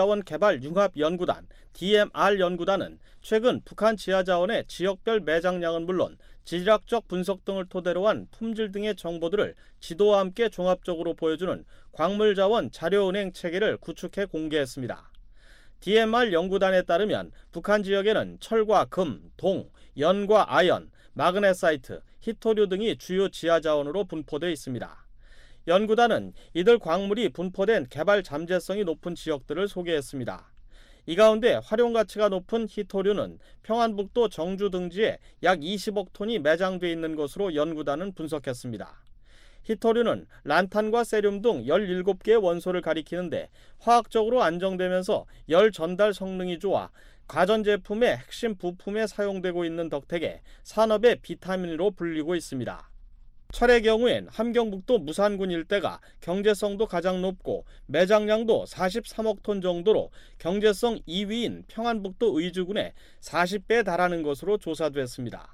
광물자원개발융합연구단 디엠알 연구단은 최근 북한 지하자원의 지역별 매장량은 물론 지질학적 분석 등을 토대로 한 품질 등의 정보들을 지도와 함께 종합적으로 보여주는 광물자원 자료은행 체계를 구축해 공개했습니다. 디엠알 연구단에 따르면 북한 지역에는 철과 금, 동, 연과 아연, 마그네사이트, 히토류 등이 주요 지하자원으로 분포되어 있습니다. 연구단은 이들 광물이 분포된 개발 잠재성이 높은 지역들을 소개했습니다. 이 가운데 활용가치가 높은 히토류는 평안북도 정주 등지에 약 이십억 톤이 매장돼 있는 것으로 연구단은 분석했습니다. 히토류는 란탄과 세륨 등 열일곱 개의 원소를 가리키는데 화학적으로 안정되면서 열 전달 성능이 좋아 가전제품의 핵심 부품에 사용되고 있는 덕택에 산업의 비타민으로 불리고 있습니다. 철의 경우엔 함경북도 무산군 일대가 경제성도 가장 높고 매장량도 사십삼억 톤 정도로 경제성 이 위인 평안북도 의주군의 사십 배에 달하는 것으로 조사됐습니다.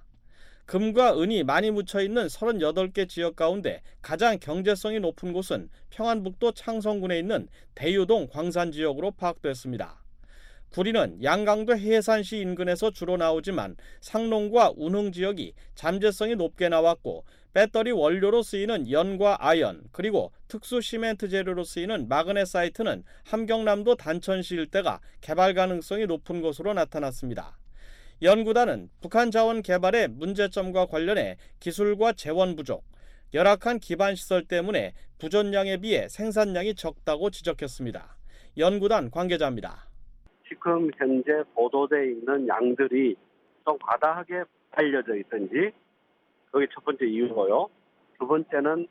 금과 은이 많이 묻혀있는 서른여덟 개 지역 가운데 가장 경제성이 높은 곳은 평안북도 창성군에 있는 대유동 광산지역으로 파악됐습니다. 구리는 양강도 해산시 인근에서 주로 나오지만 상농과 운흥 지역이 잠재성이 높게 나왔고 배터리 원료로 쓰이는 연과 아연 그리고 특수 시멘트 재료로 쓰이는 마그네사이트는 함경남도 단천시 일대가 개발 가능성이 높은 것으로 나타났습니다. 연구단은 북한 자원 개발의 문제점과 관련해 기술과 재원 부족, 열악한 기반시설 때문에 부전량에 비해 생산량이 적다고 지적했습니다. 연구단 관계자입니다. 지금 현재 보도되어 있는 양들이 좀 과다하게 알려져 있든지 그게 첫 번째 이유고요. 두 번째는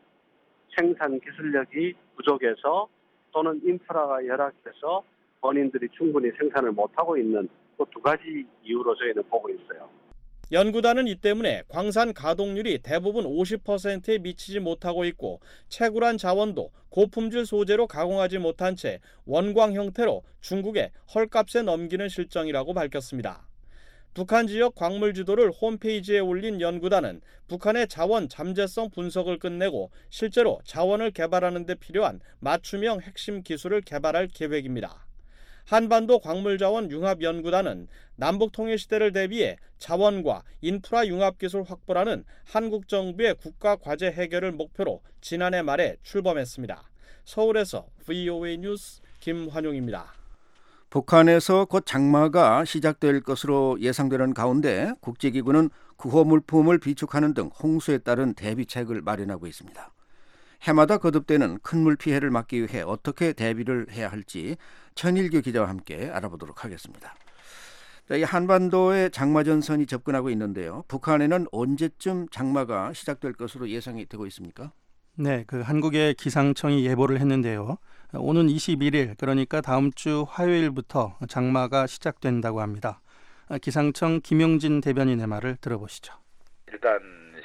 생산 기술력이 부족해서 또는 인프라가 열악해서 본인들이 충분히 생산을 못하고 있는 그 두 가지 이유로 저희는 보고 있어요. 연구단은 이 때문에 광산 가동률이 대부분 오십 퍼센트에 미치지 못하고 있고 채굴한 자원도 고품질 소재로 가공하지 못한 채 원광 형태로 중국에 헐값에 넘기는 실정이라고 밝혔습니다. 북한 지역 광물 지도를 홈페이지에 올린 연구단은 북한의 자원 잠재성 분석을 끝내고 실제로 자원을 개발하는 데 필요한 맞춤형 핵심 기술을 개발할 계획입니다. 한반도 광물자원 융합연구단은 남북통일 시대를 대비해 자원과 인프라 융합기술 확보라는 한국 정부의 국가 과제 해결을 목표로 지난해 말에 출범했습니다. 서울에서 브이오에이 뉴스 김환용입니다. 북한에서 곧 장마가 시작될 것으로 예상되는 가운데 국제기구는 구호 물품을 비축하는 등 홍수에 따른 대비책을 마련하고 있습니다. 해마다 거듭되는 큰 물 피해를 막기 위해 어떻게 대비를 해야 할지 천일규 기자와 함께 알아보도록 하겠습니다. 이 한반도에 장마 전선이 접근하고 있는데요. 북한에는 언제쯤 장마가 시작될 것으로 예상이 되고 있습니까? 네, 그 한국의 기상청이 예보를 했는데요. 오는 이십일 일, 그러니까 다음 주 화요일부터 장마가 시작된다고 합니다. 기상청 김용진 대변인의 말을 들어보시죠. 일단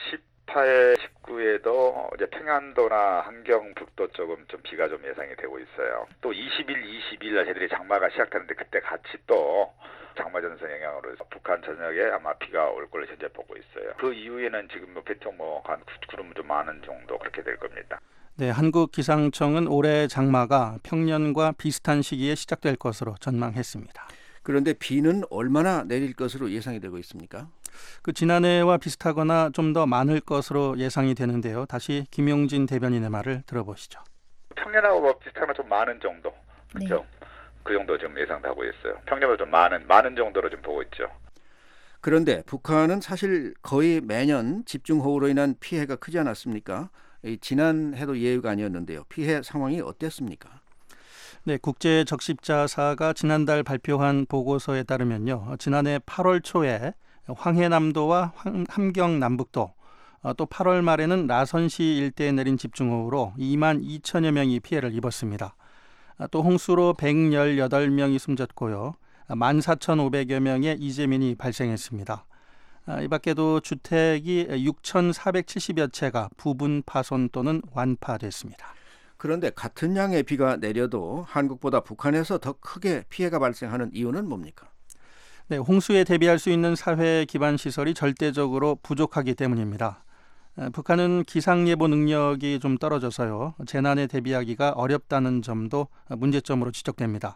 십팔, 십구에도 이제 평안도나 함경북도 쪽은 좀 비가 좀 예상이 되고 있어요. 또 이십 일, 이십이 일 날 저희들이 장마가 시작되는데 그때 같이 또 장마 전선 영향으로 북한 전역에 아마 비가 올 걸로 현재 보고 있어요. 그 이후에는 지금 뭐 보통 뭐한 구름 좀 많은 정도 그렇게 될 겁니다. 네, 한국기상청은 올해 장마가 평년과 비슷한 시기에 시작될 것으로 전망했습니다. 그런데 비는 얼마나 내릴 것으로 예상이 되고 있습니까? 그 지난해와 비슷하거나 좀 더 많을 것으로 예상이 되는데요. 다시 김용진 대변인의 말을 들어보시죠. 평년하고 뭐 비슷하거나 좀 많은 정도, 그렇죠? 네. 그 정도 좀 예상하고 있어요. 평년보다 좀 많은 많은 정도로 좀 보고 있죠. 그런데 북한은 사실 거의 매년 집중호우로 인한 피해가 크지 않았습니까? 지난해도 예외가 아니었는데요. 피해 상황이 어땠습니까? 네, 국제적십자사가 지난달 발표한 보고서에 따르면요. 지난해 팔월 초에 황해남도와 함경남북도, 또 팔월 말에는 라선시 일대에 내린 집중호우로 이만 이천여 명이 피해를 입었습니다. 또 홍수로 백십팔 명이 숨졌고요. 만 사천오백여 명의 이재민이 발생했습니다. 이 밖에도 주택이 육천사백칠십여 채가 부분 파손 또는 완파됐습니다. 그런데 같은 양의 비가 내려도 한국보다 북한에서 더 크게 피해가 발생하는 이유는 뭡니까? 네, 홍수에 대비할 수 있는 사회 기반 시설이 절대적으로 부족하기 때문입니다. 북한은 기상예보 능력이 좀 떨어져서요. 재난에 대비하기가 어렵다는 점도 문제점으로 지적됩니다.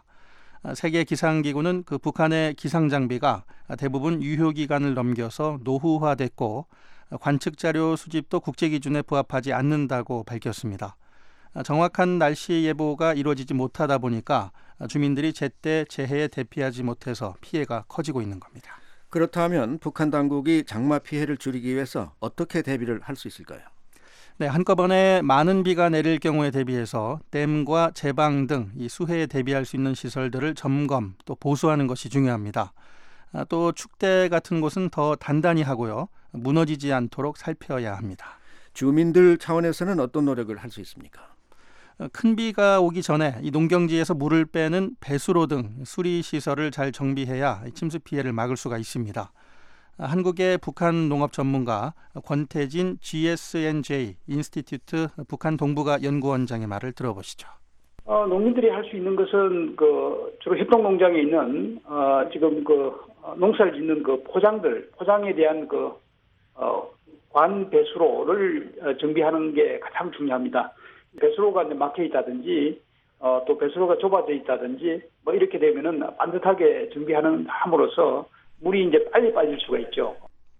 세계기상기구는 그 북한의 기상장비가 대부분 유효기간을 넘겨서 노후화됐고 관측자료 수집도 국제기준에 부합하지 않는다고 밝혔습니다. 정확한 날씨 예보가 이루어지지 못하다 보니까 주민들이 제때 재해에 대피하지 못해서 피해가 커지고 있는 겁니다. 그렇다면 북한 당국이 장마 피해를 줄이기 위해서 어떻게 대비를 할 수 있을까요? 네, 한꺼번에 많은 비가 내릴 경우에 대비해서 댐과 제방 등 이 수해에 대비할 수 있는 시설들을 점검 또 보수하는 것이 중요합니다. 또 축대 같은 곳은 더 단단히 하고요. 무너지지 않도록 살펴야 합니다. 주민들 차원에서는 어떤 노력을 할 수 있습니까? 큰 비가 오기 전에 이 농경지에서 물을 빼는 배수로 등 수리 시설을 잘 정비해야 침수 피해를 막을 수가 있습니다. 한국의 북한 농업 전문가 권태진 지에스엔제이 인스티튜트 북한 동북아 연구원장의 말을 들어보시죠. 어, 농민들이 할 수 있는 것은 그 주로 협동 농장에 있는 어, 지금 그 농사를 짓는 그 포장들 포장에 대한 그 어, 관 배수로를 정비하는 게 가장 중요합니다. 배수로가 이제 막혀 있다든지 어, 또 배수로가 좁아져 있다든지 뭐 이렇게 되면은 반듯하게 정비하는 함으로써 물이 이제 빨리 빠질 수가 있죠.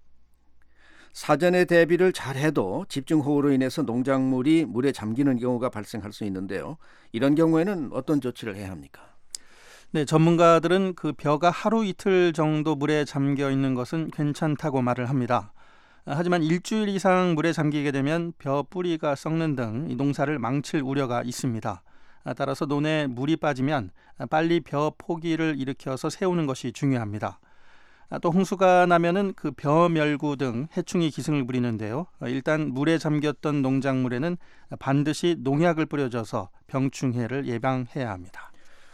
사전에 대비를 잘해도 집중호우로 인해서 농작물이 물에 잠기는 경우가 발생할 수 있는데요. 이런 경우에는 어떤 조치를 해야 합니까? 네, 전문가들은 그 벼가 하루 이틀 정도 물에 잠겨 있는 것은 괜찮다고 말을 합니다. 하지만 일주일 이상 물에 잠기게 되면 벼 뿌리가 썩는 등 농사를 망칠 우려가 있습니다. 따라서 논에 물이 빠지면 빨리 벼 포기를 일으켜서 세우는 것이 중요합니다. 또 홍수가 나면은 그 벼멸구 등 해충이 기승을 부리는데요. 일단 물에 잠겼던 농작물에는 반드시 농약을 뿌려줘서 병충해를 예방해야 합니다.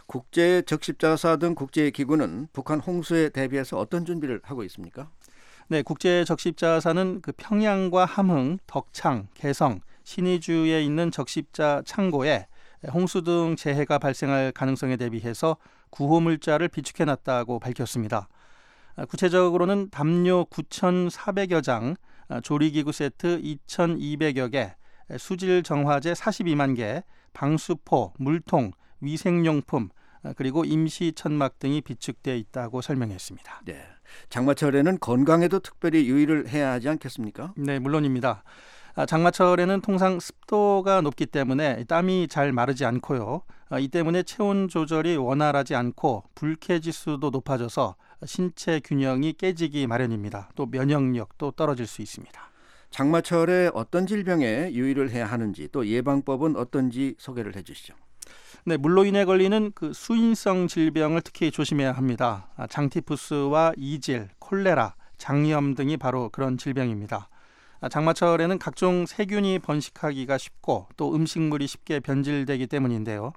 국제적십자사 등 국제기구는 북한 홍수에 대비해서 어떤 준비를 하고 있습니까? 네, 국제적십자사는 그 평양과 함흥, 덕창, 개성, 신의주에 있는 적십자 창고에 홍수 등 재해가 발생할 가능성에 대비해서 구호물자를 비축해놨다고 밝혔습니다. 구체적으로는 담요 구천사백여 장, 조리기구 세트 이천이백여 개, 수질 정화제 사십이만 개, 방수포, 물통, 위생용품, 그리고 임시 천막 등이 비축되어 있다고 설명했습니다. 네, 장마철에는 건강에도 특별히 유의를 해야 하지 않겠습니까? 네, 물론입니다. 장마철에는 통상 습도가 높기 때문에 땀이 잘 마르지 않고요. 이 때문에 체온 조절이 원활하지 않고 불쾌지수도 높아져서 신체 균형이 깨지기 마련입니다. 또 면역력도 떨어질 수 있습니다. 장마철에 어떤 질병에 유의를 해야 하는지 또 예방법은 어떤지 소개를 해주시죠. 네, 물로 인해 걸리는 그 수인성 질병을 특히 조심해야 합니다. 장티푸스와 이질, 콜레라, 장염 등이 바로 그런 질병입니다. 장마철에는 각종 세균이 번식하기가 쉽고 또 음식물이 쉽게 변질되기 때문인데요.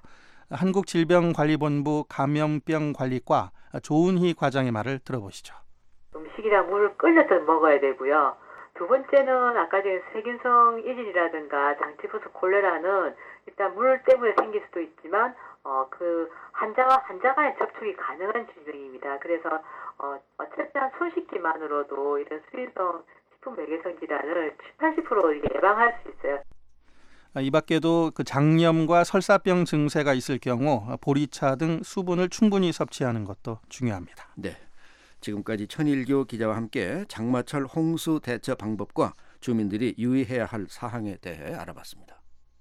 한국질병관리본부 감염병관리과 조은희 과장의 말을 들어보시죠. 음식이랑 물을 끓여서 먹어야 되고요. 두 번째는 아까 전에 세균성 이질이라든가 장티푸스 콜레라는 일단 물 때문에 생길 수도 있지만 어, 그 환자와 환자 간의 접촉이 가능한 질병입니다. 그래서 어, 최대한 손 씻기만으로도 이런 수의성 식품 외개성 질환을 칠십, 팔십 퍼센트 예방할 수 있어요. 이 밖에도 그 장염과 설사병 증세가 있을 경우 보리차 등 수분을 충분히 섭취하는 것도 중요합니다. 네, 지금까지 천일교 기자와 함께 장마철 홍수 대처 방법과 주민들이 유의해야 할 사항에 대해 알아봤습니다.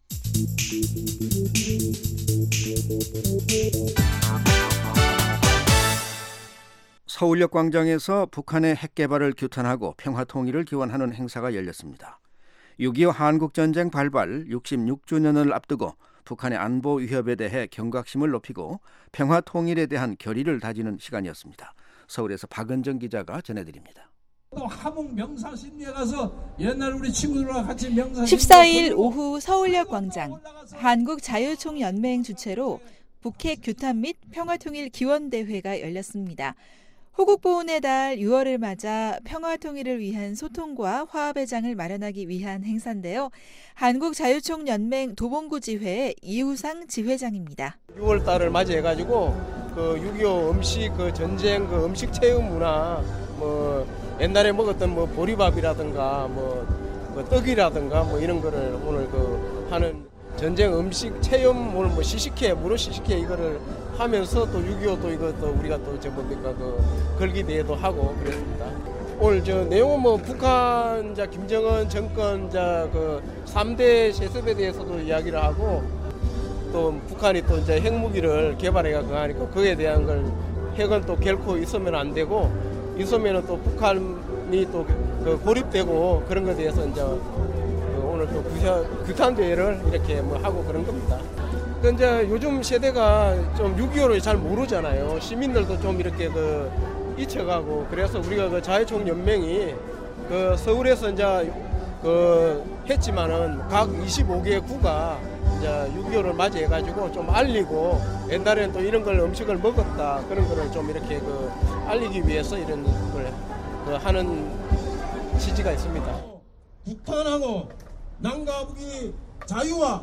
서울역 광장에서 북한의 핵 개발을 규탄하고 평화 통일을 기원하는 행사가 열렸습니다. 육이오 한국전쟁 발발 육십육 주년을 앞두고 북한의 안보 위협에 대해 경각심을 높이고 평화 통일에 대한 결의를 다지는 시간이었습니다. 서울에서 박은정 기자가 전해드립니다. 또 함흥 명사신리에 가서 옛날 우리 친구들과 같이 명사신 십사일 오후 서울역 광장 한국자유총연맹 주최로 북핵 규탄 및 평화통일 기원대회가 열렸습니다. 호국보훈의 달 유월을 맞아 평화통일을 위한 소통과 화합의 장을 마련하기 위한 행사인데요. 한국자유총연맹 도봉구 지회 이우상 지회장입니다. 유월 달을 맞이해가지고 그 육이오 음식 그 전쟁 그 음식 체험 문화 뭐 옛날에 먹었던 뭐 보리밥이라든가 뭐, 뭐 떡이라든가 뭐 이런 거를 오늘 그 하는 전쟁 음식 체험 오늘 뭐 시식회 무료 시식회 이거를 하면서 또 육이오 또 이거 또 우리가 또 저 뭡니까 그 걸기 대회도 하고 그랬습니다. 오늘 저 내용은 뭐 북한 자 김정은 정권 자 그 삼 대 세습에 대해서도 이야기를 하고 또 북한이 또 이제 핵무기를 개발해가 그 하니까 그에 대한 걸 핵은 또 결코 있으면 안 되고 있으면은 또 북한이 또 그 고립되고 그런 것에 대해서 이제 오늘 또 규탄 대회를 이렇게 뭐 하고 그런 겁니다. 그 이제 요즘 세대가 좀 육이오를 잘 모르잖아요. 시민들도 좀 이렇게 그 잊혀가고 그래서 우리가 그 자유총연맹이 그 서울에서 이제 그 했지만은 각 이십오 개 구가 이제 육이오를 맞이해가지고 좀 알리고 옛날에는 또 이런 걸 음식을 먹었다 그런 거를 좀 이렇게 그 알리기 위해서 이런 걸 그 하는 취지가 있습니다. 북한하고 남과 북이 자유와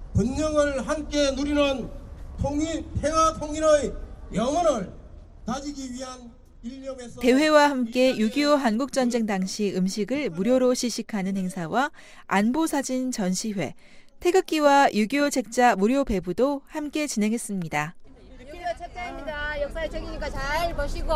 번영을 함께 누리는 통일, 평화 통일의 영원을 다지기 위한 일념에서 대회와 함께 육이오 한국전쟁 당시 음식을 무료로 시식하는 행사와 안보사진 전시회, 태극기와 육이오 책자 무료 배부도 함께 진행했습니다. 육이오 책자입니다. 역사의 책이니까 잘 보시고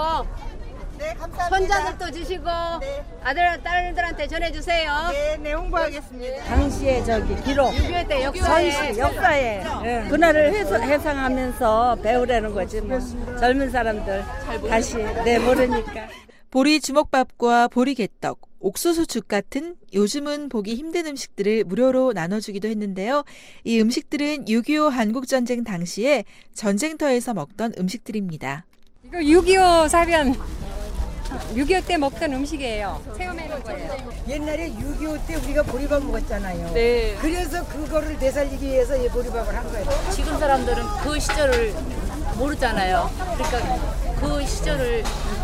네, 감사합니다. 손자들도 주시고 네. 아들, 딸들한테 전해주세요. 네, 네, 홍보하겠습니다. 당시의 저기 기록, 육이오 때 역사에, 전시, 역사에 네. 그날을 회상, 회상하면서 배우라는 거지 뭐 젊은 사람들 다시 네 모르니까. 보리 주먹밥과 보리개떡, 옥수수죽 같은 요즘은 보기 힘든 음식들을 무료로 나눠주기도 했는데요. 이 음식들은 육이오 한국전쟁 당시에 전쟁터에서 먹던 음식들입니다. 이거 육이오 사변. 육이오 때 먹던 음식이에요. 체험해본 거예요. 옛날에 육이오 때 우리가 보리밥 먹었잖아요. 네. 그래서 그거를 되살리기 위해서 이 보리밥을 한 거예요. 지금 사람들은 그 시절을 모르잖아요. 그러니까 그 시절을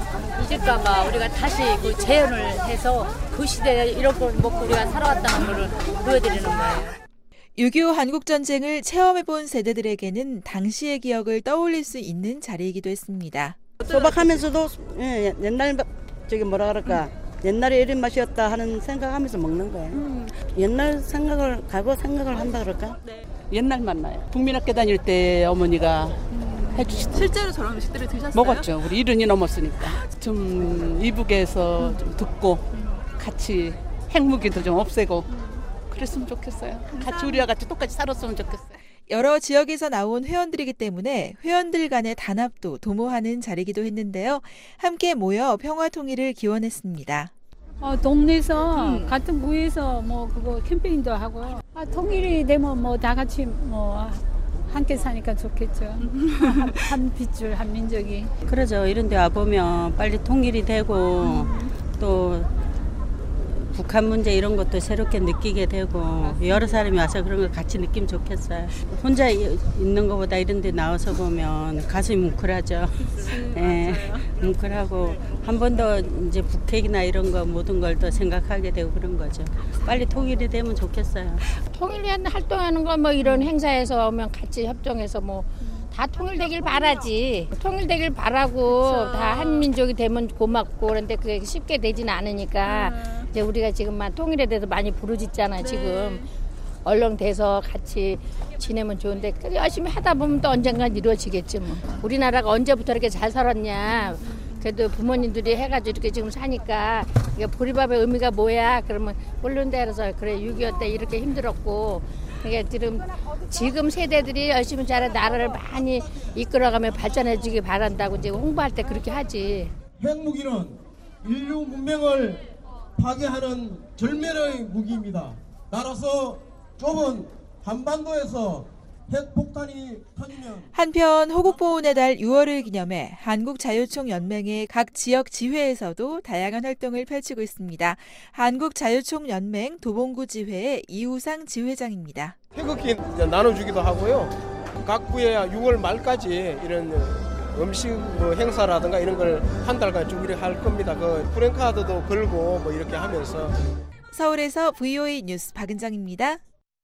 잊을까봐 우리가 다시 그 재현을 해서 그 시대에 이런 걸 먹고 우리가 살아왔다는 걸 보여드리는 거예요. 육이오 한국전쟁을 체험해본 세대들에게는 당시의 기억을 떠올릴 수 있는 자리이기도 했습니다. 소박하면서도 예, 옛날 저기 뭐라 그럴까 옛날에 이런 맛이었다 하는 생각하면서 먹는 거예요. 음. 옛날 생각을 과거 생각을 한다 그럴까? 네. 옛날 만나요. 국민학교 다닐 때 어머니가 음. 해주시던. 실제로 저런 음식들을 드셨어요? 먹었죠. 우리 이른이 넘었으니까 좀 이북에서 음. 좀 듣고 같이 핵무기도 좀 없애고 그랬으면 좋겠어요. 감사합니다. 같이 우리와 같이 똑같이 살았으면 좋겠어요. 여러 지역에서 나온 회원들이기 때문에 회원들 간의 단합도 도모하는 자리이기도 했는데요. 함께 모여 평화통일을 기원했습니다. 어, 동네에서 음. 같은 구에서 뭐 그거 캠페인도 하고요. 아, 통일이 되면 뭐 다 같이 뭐 함께 사니까 좋겠죠. 한, 한 핏줄 한 민족이. 그러죠. 이런 데 와보면 빨리 통일이 되고 음. 또 북한 문제 이런 것도 새롭게 느끼게 되고 여러 사람이 와서 그런 걸 같이 느끼면 좋겠어요. 혼자 있는 것보다 이런 데 나와서 보면 가슴이 뭉클하죠. 네, 뭉클하고 한 번 더 이제 북핵이나 이런 거 모든 걸 더 생각하게 되고 그런 거죠. 빨리 통일이 되면 좋겠어요. 통일위원 활동하는 거 뭐 이런 행사에서 오면 같이 협정해서 뭐 다 통일되길 바라지. 통일되길 바라고 그렇죠. 다 한민족이 되면 고맙고 그런데 그게 쉽게 되지는 않으니까 음. 이제 우리가 지금만 통일에 대해서 많이 부르짖잖아. 네. 지금 얼른 돼서 같이 지내면 좋은데 열심히 하다 보면 또 언젠간 이루어지겠지 뭐. 우리나라가 언제부터 이렇게 잘 살았냐. 그래도 부모님들이 해가지고 이렇게 지금 사니까 이게 보리밥의 의미가 뭐야? 그러면 모르는데 그래서 그래 육이오 때 이렇게 힘들었고 이게 지금 지금 세대들이 열심히 잘 나라를 많이 이끌어가며 발전해주기 바란다고 이제 홍보할 때 그렇게 하지. 핵무기는 인류 문명을 파괴하는 절멸의 무기입니다. 따라서 좁은 한반도에서 핵폭탄이 터지면 한편 호국보훈의 달 유월을 기념해 한국자유총연맹의 각 지역 지회에서도 다양한 활동을 펼치고 있습니다. 한국자유총연맹 도봉구 지회의 이우상 지회장입니다. 태극기 나눠주기도 하고요. 각 구에 유월 말까지 이런 음식 뭐 행사라든가 이런 걸 한 달간 쭉 이렇게 할 겁니다. 그 프랜카드도 걸고 뭐 이렇게 하면서. 서울에서 브이오에이 뉴스 박은정입니다.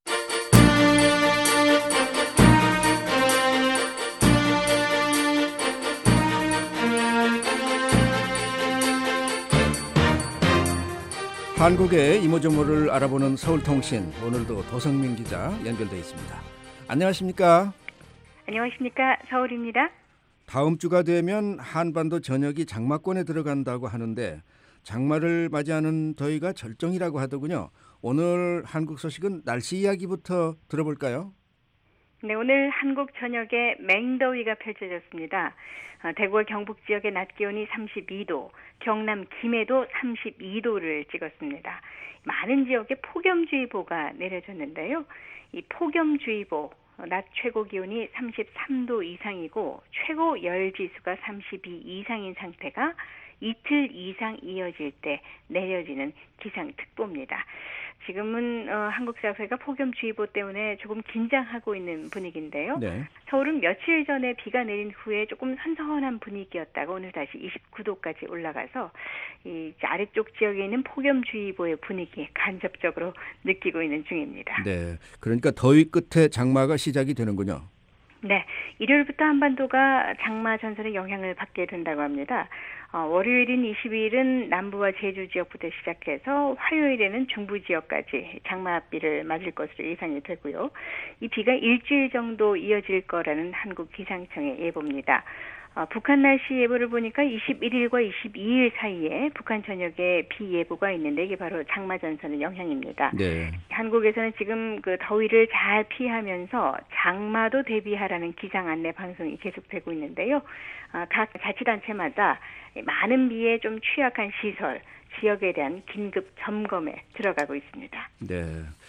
한국의 이모저모를 알아보는 서울통신, 오늘도 도성민 기자 연결돼 있습니다. 안녕하십니까? 안녕하십니까? 서울입니다. 다음 주가 되면 한반도 전역이 장마권에 들어간다고 하는데 장마를 맞이하는 더위가 절정이라고 하더군요. 오늘 한국 소식은 날씨 이야기부터 들어볼까요? 네, 오늘 한국 전역에 맹더위가 펼쳐졌습니다. 대구와 경북 지역의 낮 기온이 삼십이 도, 경남 김해도 삼십이 도를 찍었습니다. 많은 지역에 폭염주의보가 내려졌는데요. 이 폭염주의보, 낮 최고 기온이 삼십삼 도 이상이고 최고 열지수가 삼십이 이상인 상태가 이틀 이상 이어질 때 내려지는 기상특보입니다. 지금은 어, 한국 사회가 폭염주의보 때문에 조금 긴장하고 있는 분위기인데요. 네. 서울은 며칠 전에 비가 내린 후에 조금 선선한 분위기였다가 오늘 다시 이십구 도까지 올라가서 이 아래쪽 지역에 있는 폭염주의보의 분위기 간접적으로 느끼고 있는 중입니다. 네, 그러니까 더위 끝에 장마가 시작이 되는군요. 네, 일요일부터 한반도가 장마 전선의 영향을 받게 된다고 합니다. 어, 월요일인 이십이일은 남부와 제주 지역부터 시작해서 화요일에는 중부 지역까지 장마비를 맞을 것으로 예상이 되고요. 이 비가 일주일 정도 이어질 거라는 한국 기상청의 예보입니다. 어, 북한 날씨 예보를 보니까 이십일일과 이십이일 사이에 북한 전역에 비 예보가 있는데 이게 바로 장마 전선의 영향입니다. 네. 한국에서는 지금 그 더위를 잘 피하면서 장마도 대비하라는 기상 안내 방송이 계속되고 있는데요. 어, 각 자치단체마다 많은 비에 좀 취약한 시설, 지역에 대한 긴급 점검에 들어가고 있습니다. 네,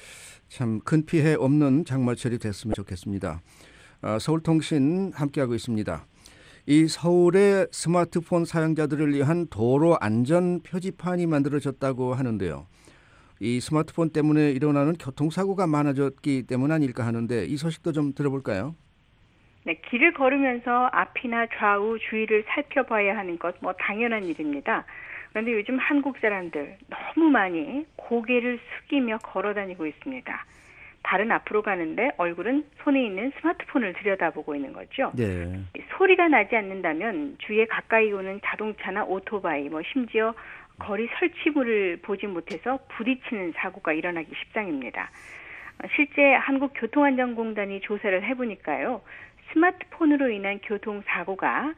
참 큰 피해 없는 장마철이 됐으면 좋겠습니다. 어, 서울통신 함께하고 있습니다. 이 서울의 스마트폰 사용자들을 위한 도로 안전 표지판이 만들어졌다고 하는데요. 이 스마트폰 때문에 일어나는 교통사고가 많아졌기 때문 아닐까 하는데 이 소식도 좀 들어볼까요? 네, 길을 걸으면서 앞이나 좌우 주위를 살펴봐야 하는 것 뭐 당연한 일입니다. 그런데 요즘 한국 사람들 너무 많이 고개를 숙이며 걸어 다니고 있습니다. 발은 앞으로 가는데 얼굴은 손에 있는 스마트폰을 들여다보고 있는 거죠. 네. 소리가 나지 않는다면 주위에 가까이 오는 자동차나 오토바이, 뭐 심지어 거리 설치물을 보지 못해서 부딪히는 사고가 일어나기 십상입니다. 실제 한국교통안전공단이 조사를 해보니까요. 스마트폰으로 인한 교통사고가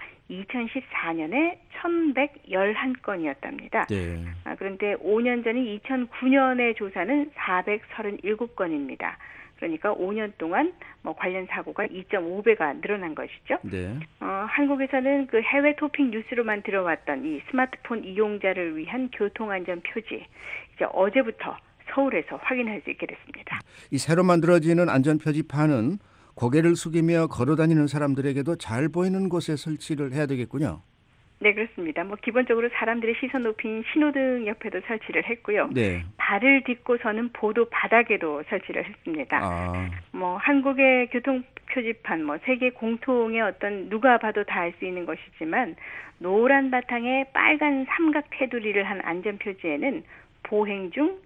이천십사년에 천백십일 건이었답니다. 네. 아, 그런데 오 년 전인 이천구 년의 조사는 사백삼십칠 건입니다. 그러니까 오 년 동안 뭐 관련 사고가 이 점 오 배가 늘어난 것이죠. 네. 어, 한국에서는 그 해외 토픽 뉴스로만 들어왔던 이 스마트폰 이용자를 위한 교통안전 표지, 이제 어제부터 서울에서 확인할 수 있게 됐습니다. 이 새로 만들어지는 안전 표지판은 고개를 숙이며 걸어다니는 사람들에게도 잘 보이는 곳에 설치를 해야 되겠군요. 네, 그렇습니다. 뭐 기본적으로 사람들의 시선 높인 신호등 옆에도 설치를 했고요. 네. 발을 딛고서는 보도 바닥에도 설치를 했습니다. 아. 뭐 한국의 교통 표지판, 뭐 세계 공통의 어떤 누가 봐도 다 알 수 있는 것이지만 노란 바탕에 빨간 삼각 테두리를 한 안전 표지에는 보행 중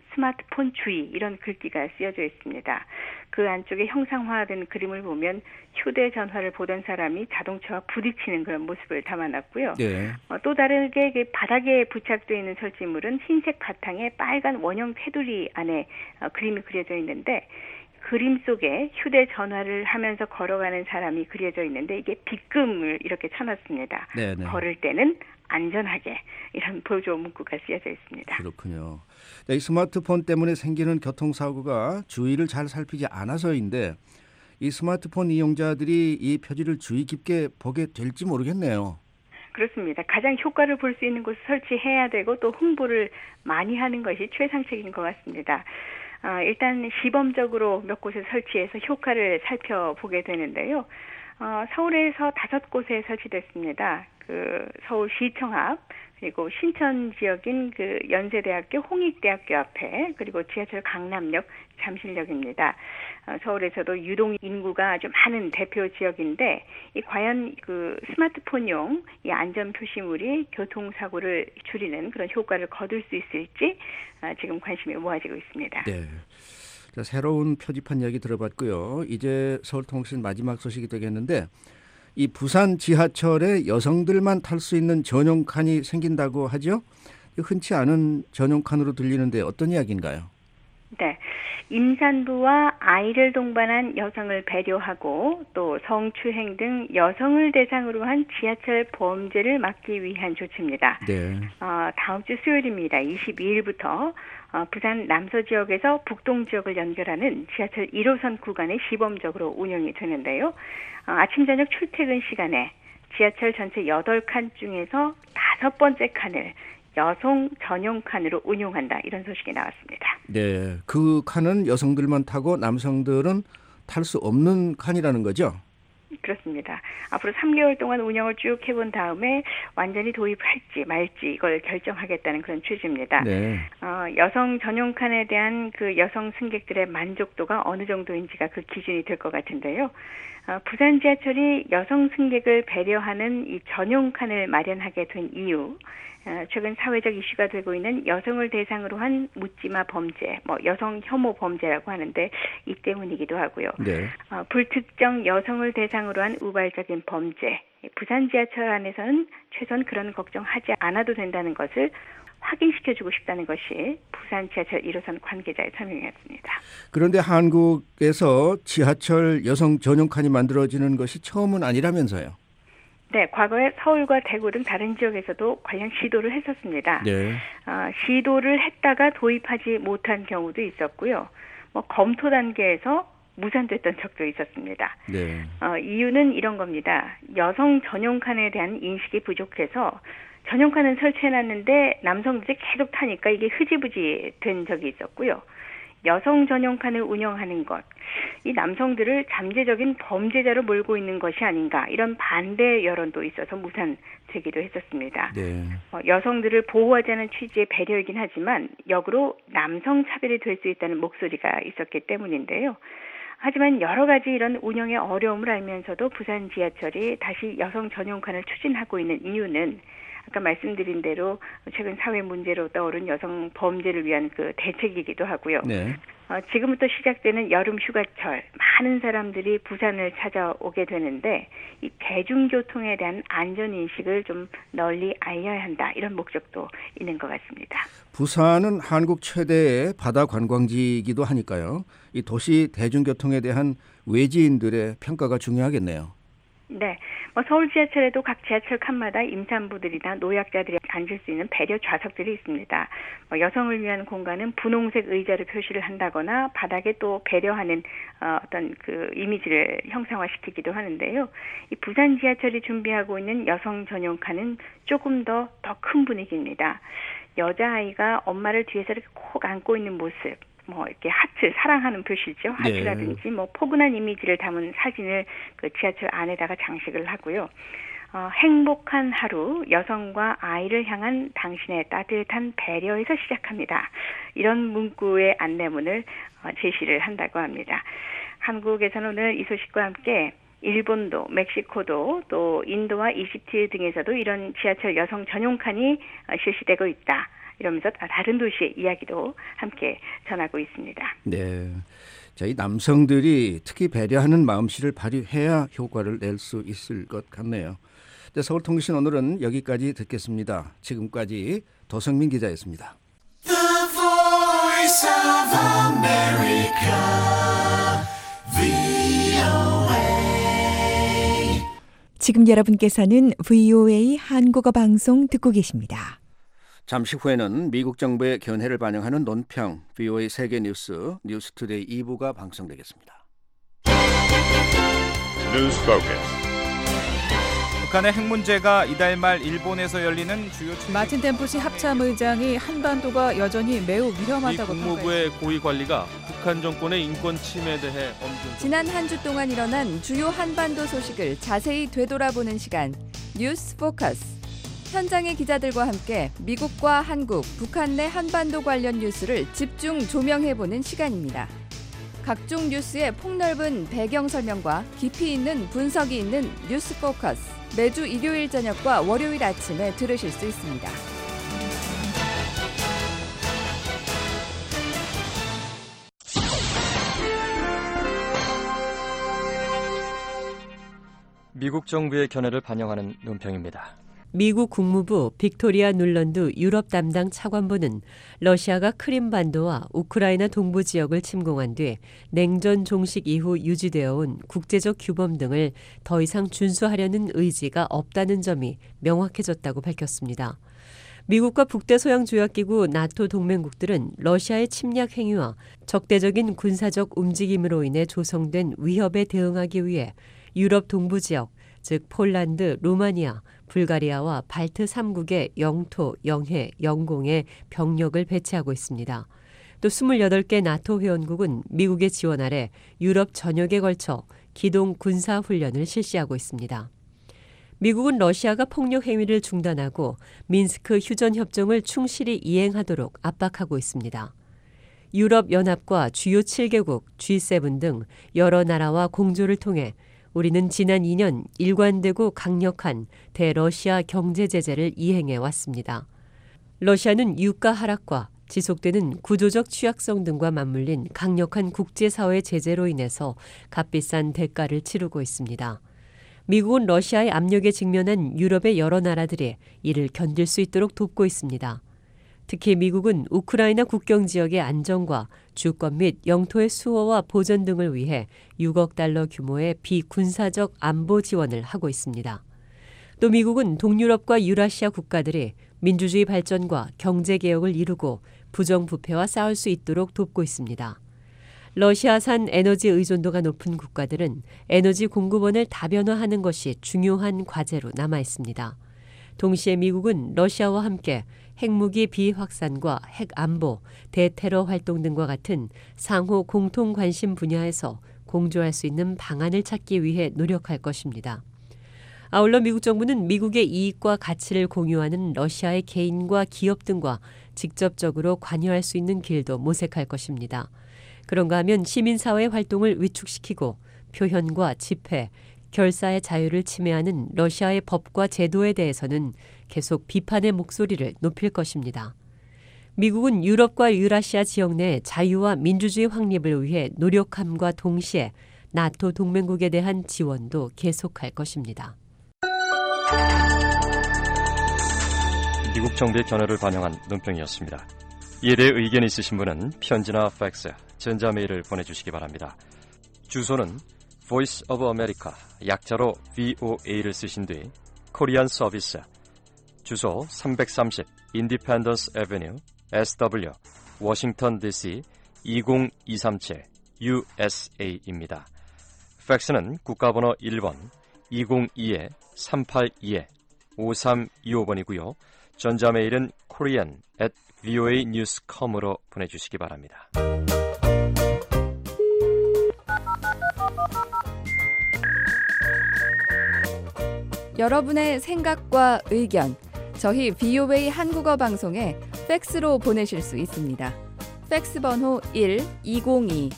스마트폰 주의 이런 글귀가 쓰여져 있습니다. 그 안쪽에 형상화된 그림을 보면 휴대전화를 보던 사람이 자동차와 부딪히는 그런 모습을 담아놨고요. 네. 어, 또 다르게 그 바닥에 부착되어 있는 설치물은 흰색 바탕에 빨간 원형 테두리 안에 어, 그림이 그려져 있는데 그림 속에 휴대전화를 하면서 걸어가는 사람이 그려져 있는데 이게 빗금을 이렇게 쳐놨습니다. 네네. 걸을 때는 안전하게 이런 보조 문구가 쓰여져 있습니다. 그렇군요. 이 스마트폰 때문에 생기는 교통사고가 주의를 잘 살피지 않아서인데 이 스마트폰 이용자들이 이 표지를 주의 깊게 보게 될지 모르겠네요. 그렇습니다. 가장 효과를 볼 수 있는 곳을 설치해야 되고 또 홍보를 많이 하는 것이 최상책인 것 같습니다. 아, 일단 시범적으로 몇 곳에 설치해서 효과를 살펴보게 되는데요. 어, 서울에서 다섯 곳에 설치됐습니다. 그 서울시청 앞, 그리고 신천 지역인 그 연세대학교 홍익대학교 앞에, 그리고 지하철 강남역 잠실역입니다. 어, 서울에서도 유동 인구가 아주 많은 대표 지역인데, 이 과연 그 스마트폰용 이 안전 표시물이 교통사고를 줄이는 그런 효과를 거둘 수 있을지 어, 지금 관심이 모아지고 있습니다. 네. 자, 새로운 표지판 이야기 들어봤고요. 이제 서울통신 마지막 소식이 되겠는데 이 부산 지하철에 여성들만 탈 수 있는 전용 칸이 생긴다고 하죠? 흔치 않은 전용 칸으로 들리는데 어떤 이야기인가요? 네. 임산부와 아이를 동반한 여성을 배려하고 또 성추행 등 여성을 대상으로 한 지하철 범죄를 막기 위한 조치입니다. 네. 어, 다음 주 수요일입니다. 이십이 일부터 어, 부산 남서 지역에서 북동 지역을 연결하는 지하철 일 호선 구간이 시범적으로 운영이 되는데요. 어, 아침 저녁 출퇴근 시간에 지하철 전체 여덟 칸 중에서 다섯 번째 칸을 여성 전용 칸으로 운용한다. 이런 소식이 나왔습니다. 네, 그 칸은 여성들만 타고 남성들은 탈 수 없는 칸이라는 거죠? 그렇습니다. 앞으로 삼 개월 동안 운영을 쭉 해본 다음에 완전히 도입할지 말지 이걸 결정하겠다는 그런 취지입니다. 네. 어, 여성 전용 칸에 대한 그 여성 승객들의 만족도가 어느 정도인지가 그 기준이 될 것 같은데요. 어, 부산 지하철이 여성 승객을 배려하는 이 전용 칸을 마련하게 된 이유, 어, 최근 사회적 이슈가 되고 있는 여성을 대상으로 한 묻지마 범죄, 뭐 여성 혐오 범죄라고 하는데 이 때문이기도 하고요. 네. 어, 불특정 여성을 대상으로 한 우발적인 범죄, 부산 지하철 안에서는 최소한 그런 걱정하지 않아도 된다는 것을 확인시켜주고 싶다는 것이 부산 지하철 일 호선 관계자의 설명이었습니다. 그런데 한국에서 지하철 여성 전용 칸이 만들어지는 것이 처음은 아니라면서요? 네, 과거에 서울과 대구 등 다른 지역에서도 관련 시도를 했었습니다. 네. 어, 시도를 했다가 도입하지 못한 경우도 있었고요. 뭐 검토 단계에서 무산됐던 적도 있었습니다. 네. 어, 이유는 이런 겁니다. 여성 전용 칸에 대한 인식이 부족해서 전용 칸은 설치해놨는데 남성들이 계속 타니까 이게 흐지부지 된 적이 있었고요. 여성 전용 칸을 운영하는 것, 이 남성들을 잠재적인 범죄자로 몰고 있는 것이 아닌가 이런 반대 여론도 있어서 무산되기도 했었습니다. 네. 어, 여성들을 보호하자는 취지의 배려이긴 하지만 역으로 남성 차별이 될 수 있다는 목소리가 있었기 때문인데요. 하지만 여러 가지 이런 운영의 어려움을 알면서도 부산 지하철이 다시 여성 전용 칸을 추진하고 있는 이유는 아까 말씀드린 대로 최근 사회 문제로 떠오른 여성 범죄를 위한 그 대책이기도 하고요. 네. 어, 지금부터 시작되는 여름 휴가철 많은 사람들이 부산을 찾아오게 되는데 이 대중교통에 대한 안전인식을 좀 널리 알려야 한다. 이런 목적도 있는 것 같습니다. 부산은 한국 최대의 바다 관광지이기도 하니까요. 이 도시 대중교통에 대한 외지인들의 평가가 중요하겠네요. 네, 뭐 서울 지하철에도 각 지하철 칸마다 임산부들이나 노약자들이 앉을 수 있는 배려 좌석들이 있습니다. 뭐 여성을 위한 공간은 분홍색 의자를 표시를 한다거나 바닥에 또 배려하는 어, 어떤 그 이미지를 형상화시키기도 하는데요. 이 부산 지하철이 준비하고 있는 여성 전용 칸은 조금 더 더 큰 분위기입니다. 여자아이가 엄마를 뒤에서 이렇게 콕 안고 있는 모습. 뭐 이렇게 하트 사랑하는 표시죠. 하트라든지 네. 뭐 포근한 이미지를 담은 사진을 그 지하철 안에다가 장식을 하고요. 어, 행복한 하루 여성과 아이를 향한 당신의 따뜻한 배려에서 시작합니다. 이런 문구의 안내문을 어, 제시를 한다고 합니다. 한국에서는 오늘 이 소식과 함께 일본도, 멕시코도, 또 인도와 이집트 등에서도 이런 지하철 여성 전용 칸이 어, 실시되고 있다. 이러면서 다른 도시의 이야기도 함께 전하고 있습니다. 네, 저희 남성들이 특히 배려하는 마음씨를 발휘해야 효과를 낼 수 있을 것 같네요. 네, 서울통신 오늘은 여기까지 듣겠습니다. 지금까지 도성민 기자였습니다. The Voice of America, 브이오에이. 지금 여러분께서는 브이오에이 한국어 방송 듣고 계십니다. 잠시 후에는 미국 정부의 견해를 반영하는 논평, 브이오에이 세계 뉴스, 뉴스투데이 이 부가 방송되겠습니다. 뉴스 포커스. 북한의 핵 문제가 이달 말 일본에서 열리는 주요 마틴 템프시 합참의장이 한반도가 여전히 매우 위험하다고 미 국무부의 고위 관리가 북한 정권의 인권 침해에 대해 엄중. 지난 한 주 동안 일어난 주요 한반도 소식을 자세히 되돌아보는 시간 뉴스 포커스. 현장의 기자들과 함께 미국과 한국, 북한 내 한반도 관련 뉴스를 집중 조명해보는 시간입니다. 각종 뉴스의 폭넓은 배경 설명과 깊이 있는 분석이 있는 뉴스 포커스. 매주 일요일 저녁과 월요일 아침에 들으실 수 있습니다. 미국 정부의 견해를 반영하는 논평입니다. 미국 국무부 빅토리아 눌런드 유럽 담당 차관보는 러시아가 크림반도와 우크라이나 동부 지역을 침공한 뒤 냉전 종식 이후 유지되어 온 국제적 규범 등을 더 이상 준수하려는 의지가 없다는 점이 명확해졌다고 밝혔습니다. 미국과 북대서양조약기구 나토 동맹국들은 러시아의 침략 행위와 적대적인 군사적 움직임으로 인해 조성된 위협에 대응하기 위해 유럽 동부 지역, 즉 폴란드, 루마니아, 불가리아와 발트 삼 국의 영토, 영해, 영공에 병력을 배치하고 있습니다. 또 이십팔 개 나토 회원국은 미국의 지원 아래 유럽 전역에 걸쳐 기동 군사 훈련을 실시하고 있습니다. 미국은 러시아가 폭력 행위를 중단하고 민스크 휴전 협정을 충실히 이행하도록 압박하고 있습니다. 유럽연합과 주요 칠 개국, 지 세븐 등 여러 나라와 공조를 통해 우리는 지난 이 년 일관되고 강력한 대러시아 경제 제재를 이행해 왔습니다. 러시아는 유가 하락과 지속되는 구조적 취약성 등과 맞물린 강력한 국제사회 제재로 인해서 값비싼 대가를 치르고 있습니다. 미국은 러시아의 압력에 직면한 유럽의 여러 나라들이 이를 견딜 수 있도록 돕고 있습니다. 특히 미국은 우크라이나 국경 지역의 안정과 주권 및 영토의 수호와 보전 등을 위해 육억 달러 규모의 비군사적 안보 지원을 하고 있습니다. 또 미국은 동유럽과 유라시아 국가들이 민주주의 발전과 경제개혁을 이루고 부정부패와 싸울 수 있도록 돕고 있습니다. 러시아산 에너지 의존도가 높은 국가들은 에너지 공급원을 다변화하는 것이 중요한 과제로 남아 있습니다. 동시에 미국은 러시아와 함께 핵무기 비확산과 핵안보, 대테러 활동 등과 같은 상호 공통 관심 분야에서 공조할 수 있는 방안을 찾기 위해 노력할 것입니다. 아울러 미국 정부는 미국의 이익과 가치를 공유하는 러시아의 개인과 기업 등과 직접적으로 관여할 수 있는 길도 모색할 것입니다. 그런가 하면 시민사회 활동을 위축시키고 표현과 집회, 결사의 자유를 침해하는 러시아의 법과 제도에 대해서는 계속 비판의 목소리를 높일 것입니다. 미국은 유럽과 유라시아 지역 내 자유와 민주주의 확립을 위해 노력함과 동시에 나토 동맹국에 대한 지원도 계속할 것입니다. 미국 정부의 견해를 반영한 논평이었습니다. 이에 대해 의견이 있으신 분은 편지나 팩스, 전자메일을 보내주시기 바랍니다. 주소는 Voice of America, 약자로 브이오에이를 쓰신 뒤 코리안 서비스, 주소 삼백삼십 Independence Avenue, 에스더블유, 워싱턴 디씨 이공이삼칠 유에스에이입니다. 팩스는 국가번호 일 번 이공이 삼팔이 오삼이오 번이고요. 전자메일은 korean at 브이오에이 뉴스 닷컴으로 보내주시기 바랍니다. 여러분의 생각과 의견, 저희 브이오에이 한국어 방송에 팩스로 보내실 수 있습니다. 팩스 번호 일 이공이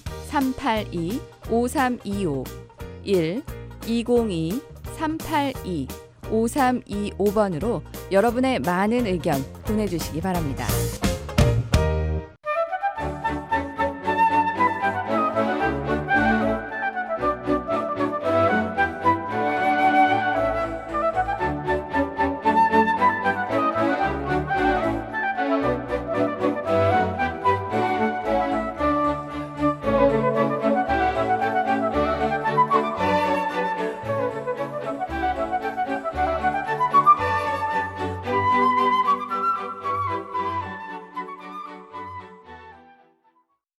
삼팔이 오삼이오 일 이공이 삼팔이 오삼이오 번으로 여러분의 많은 의견 보내주시기 바랍니다.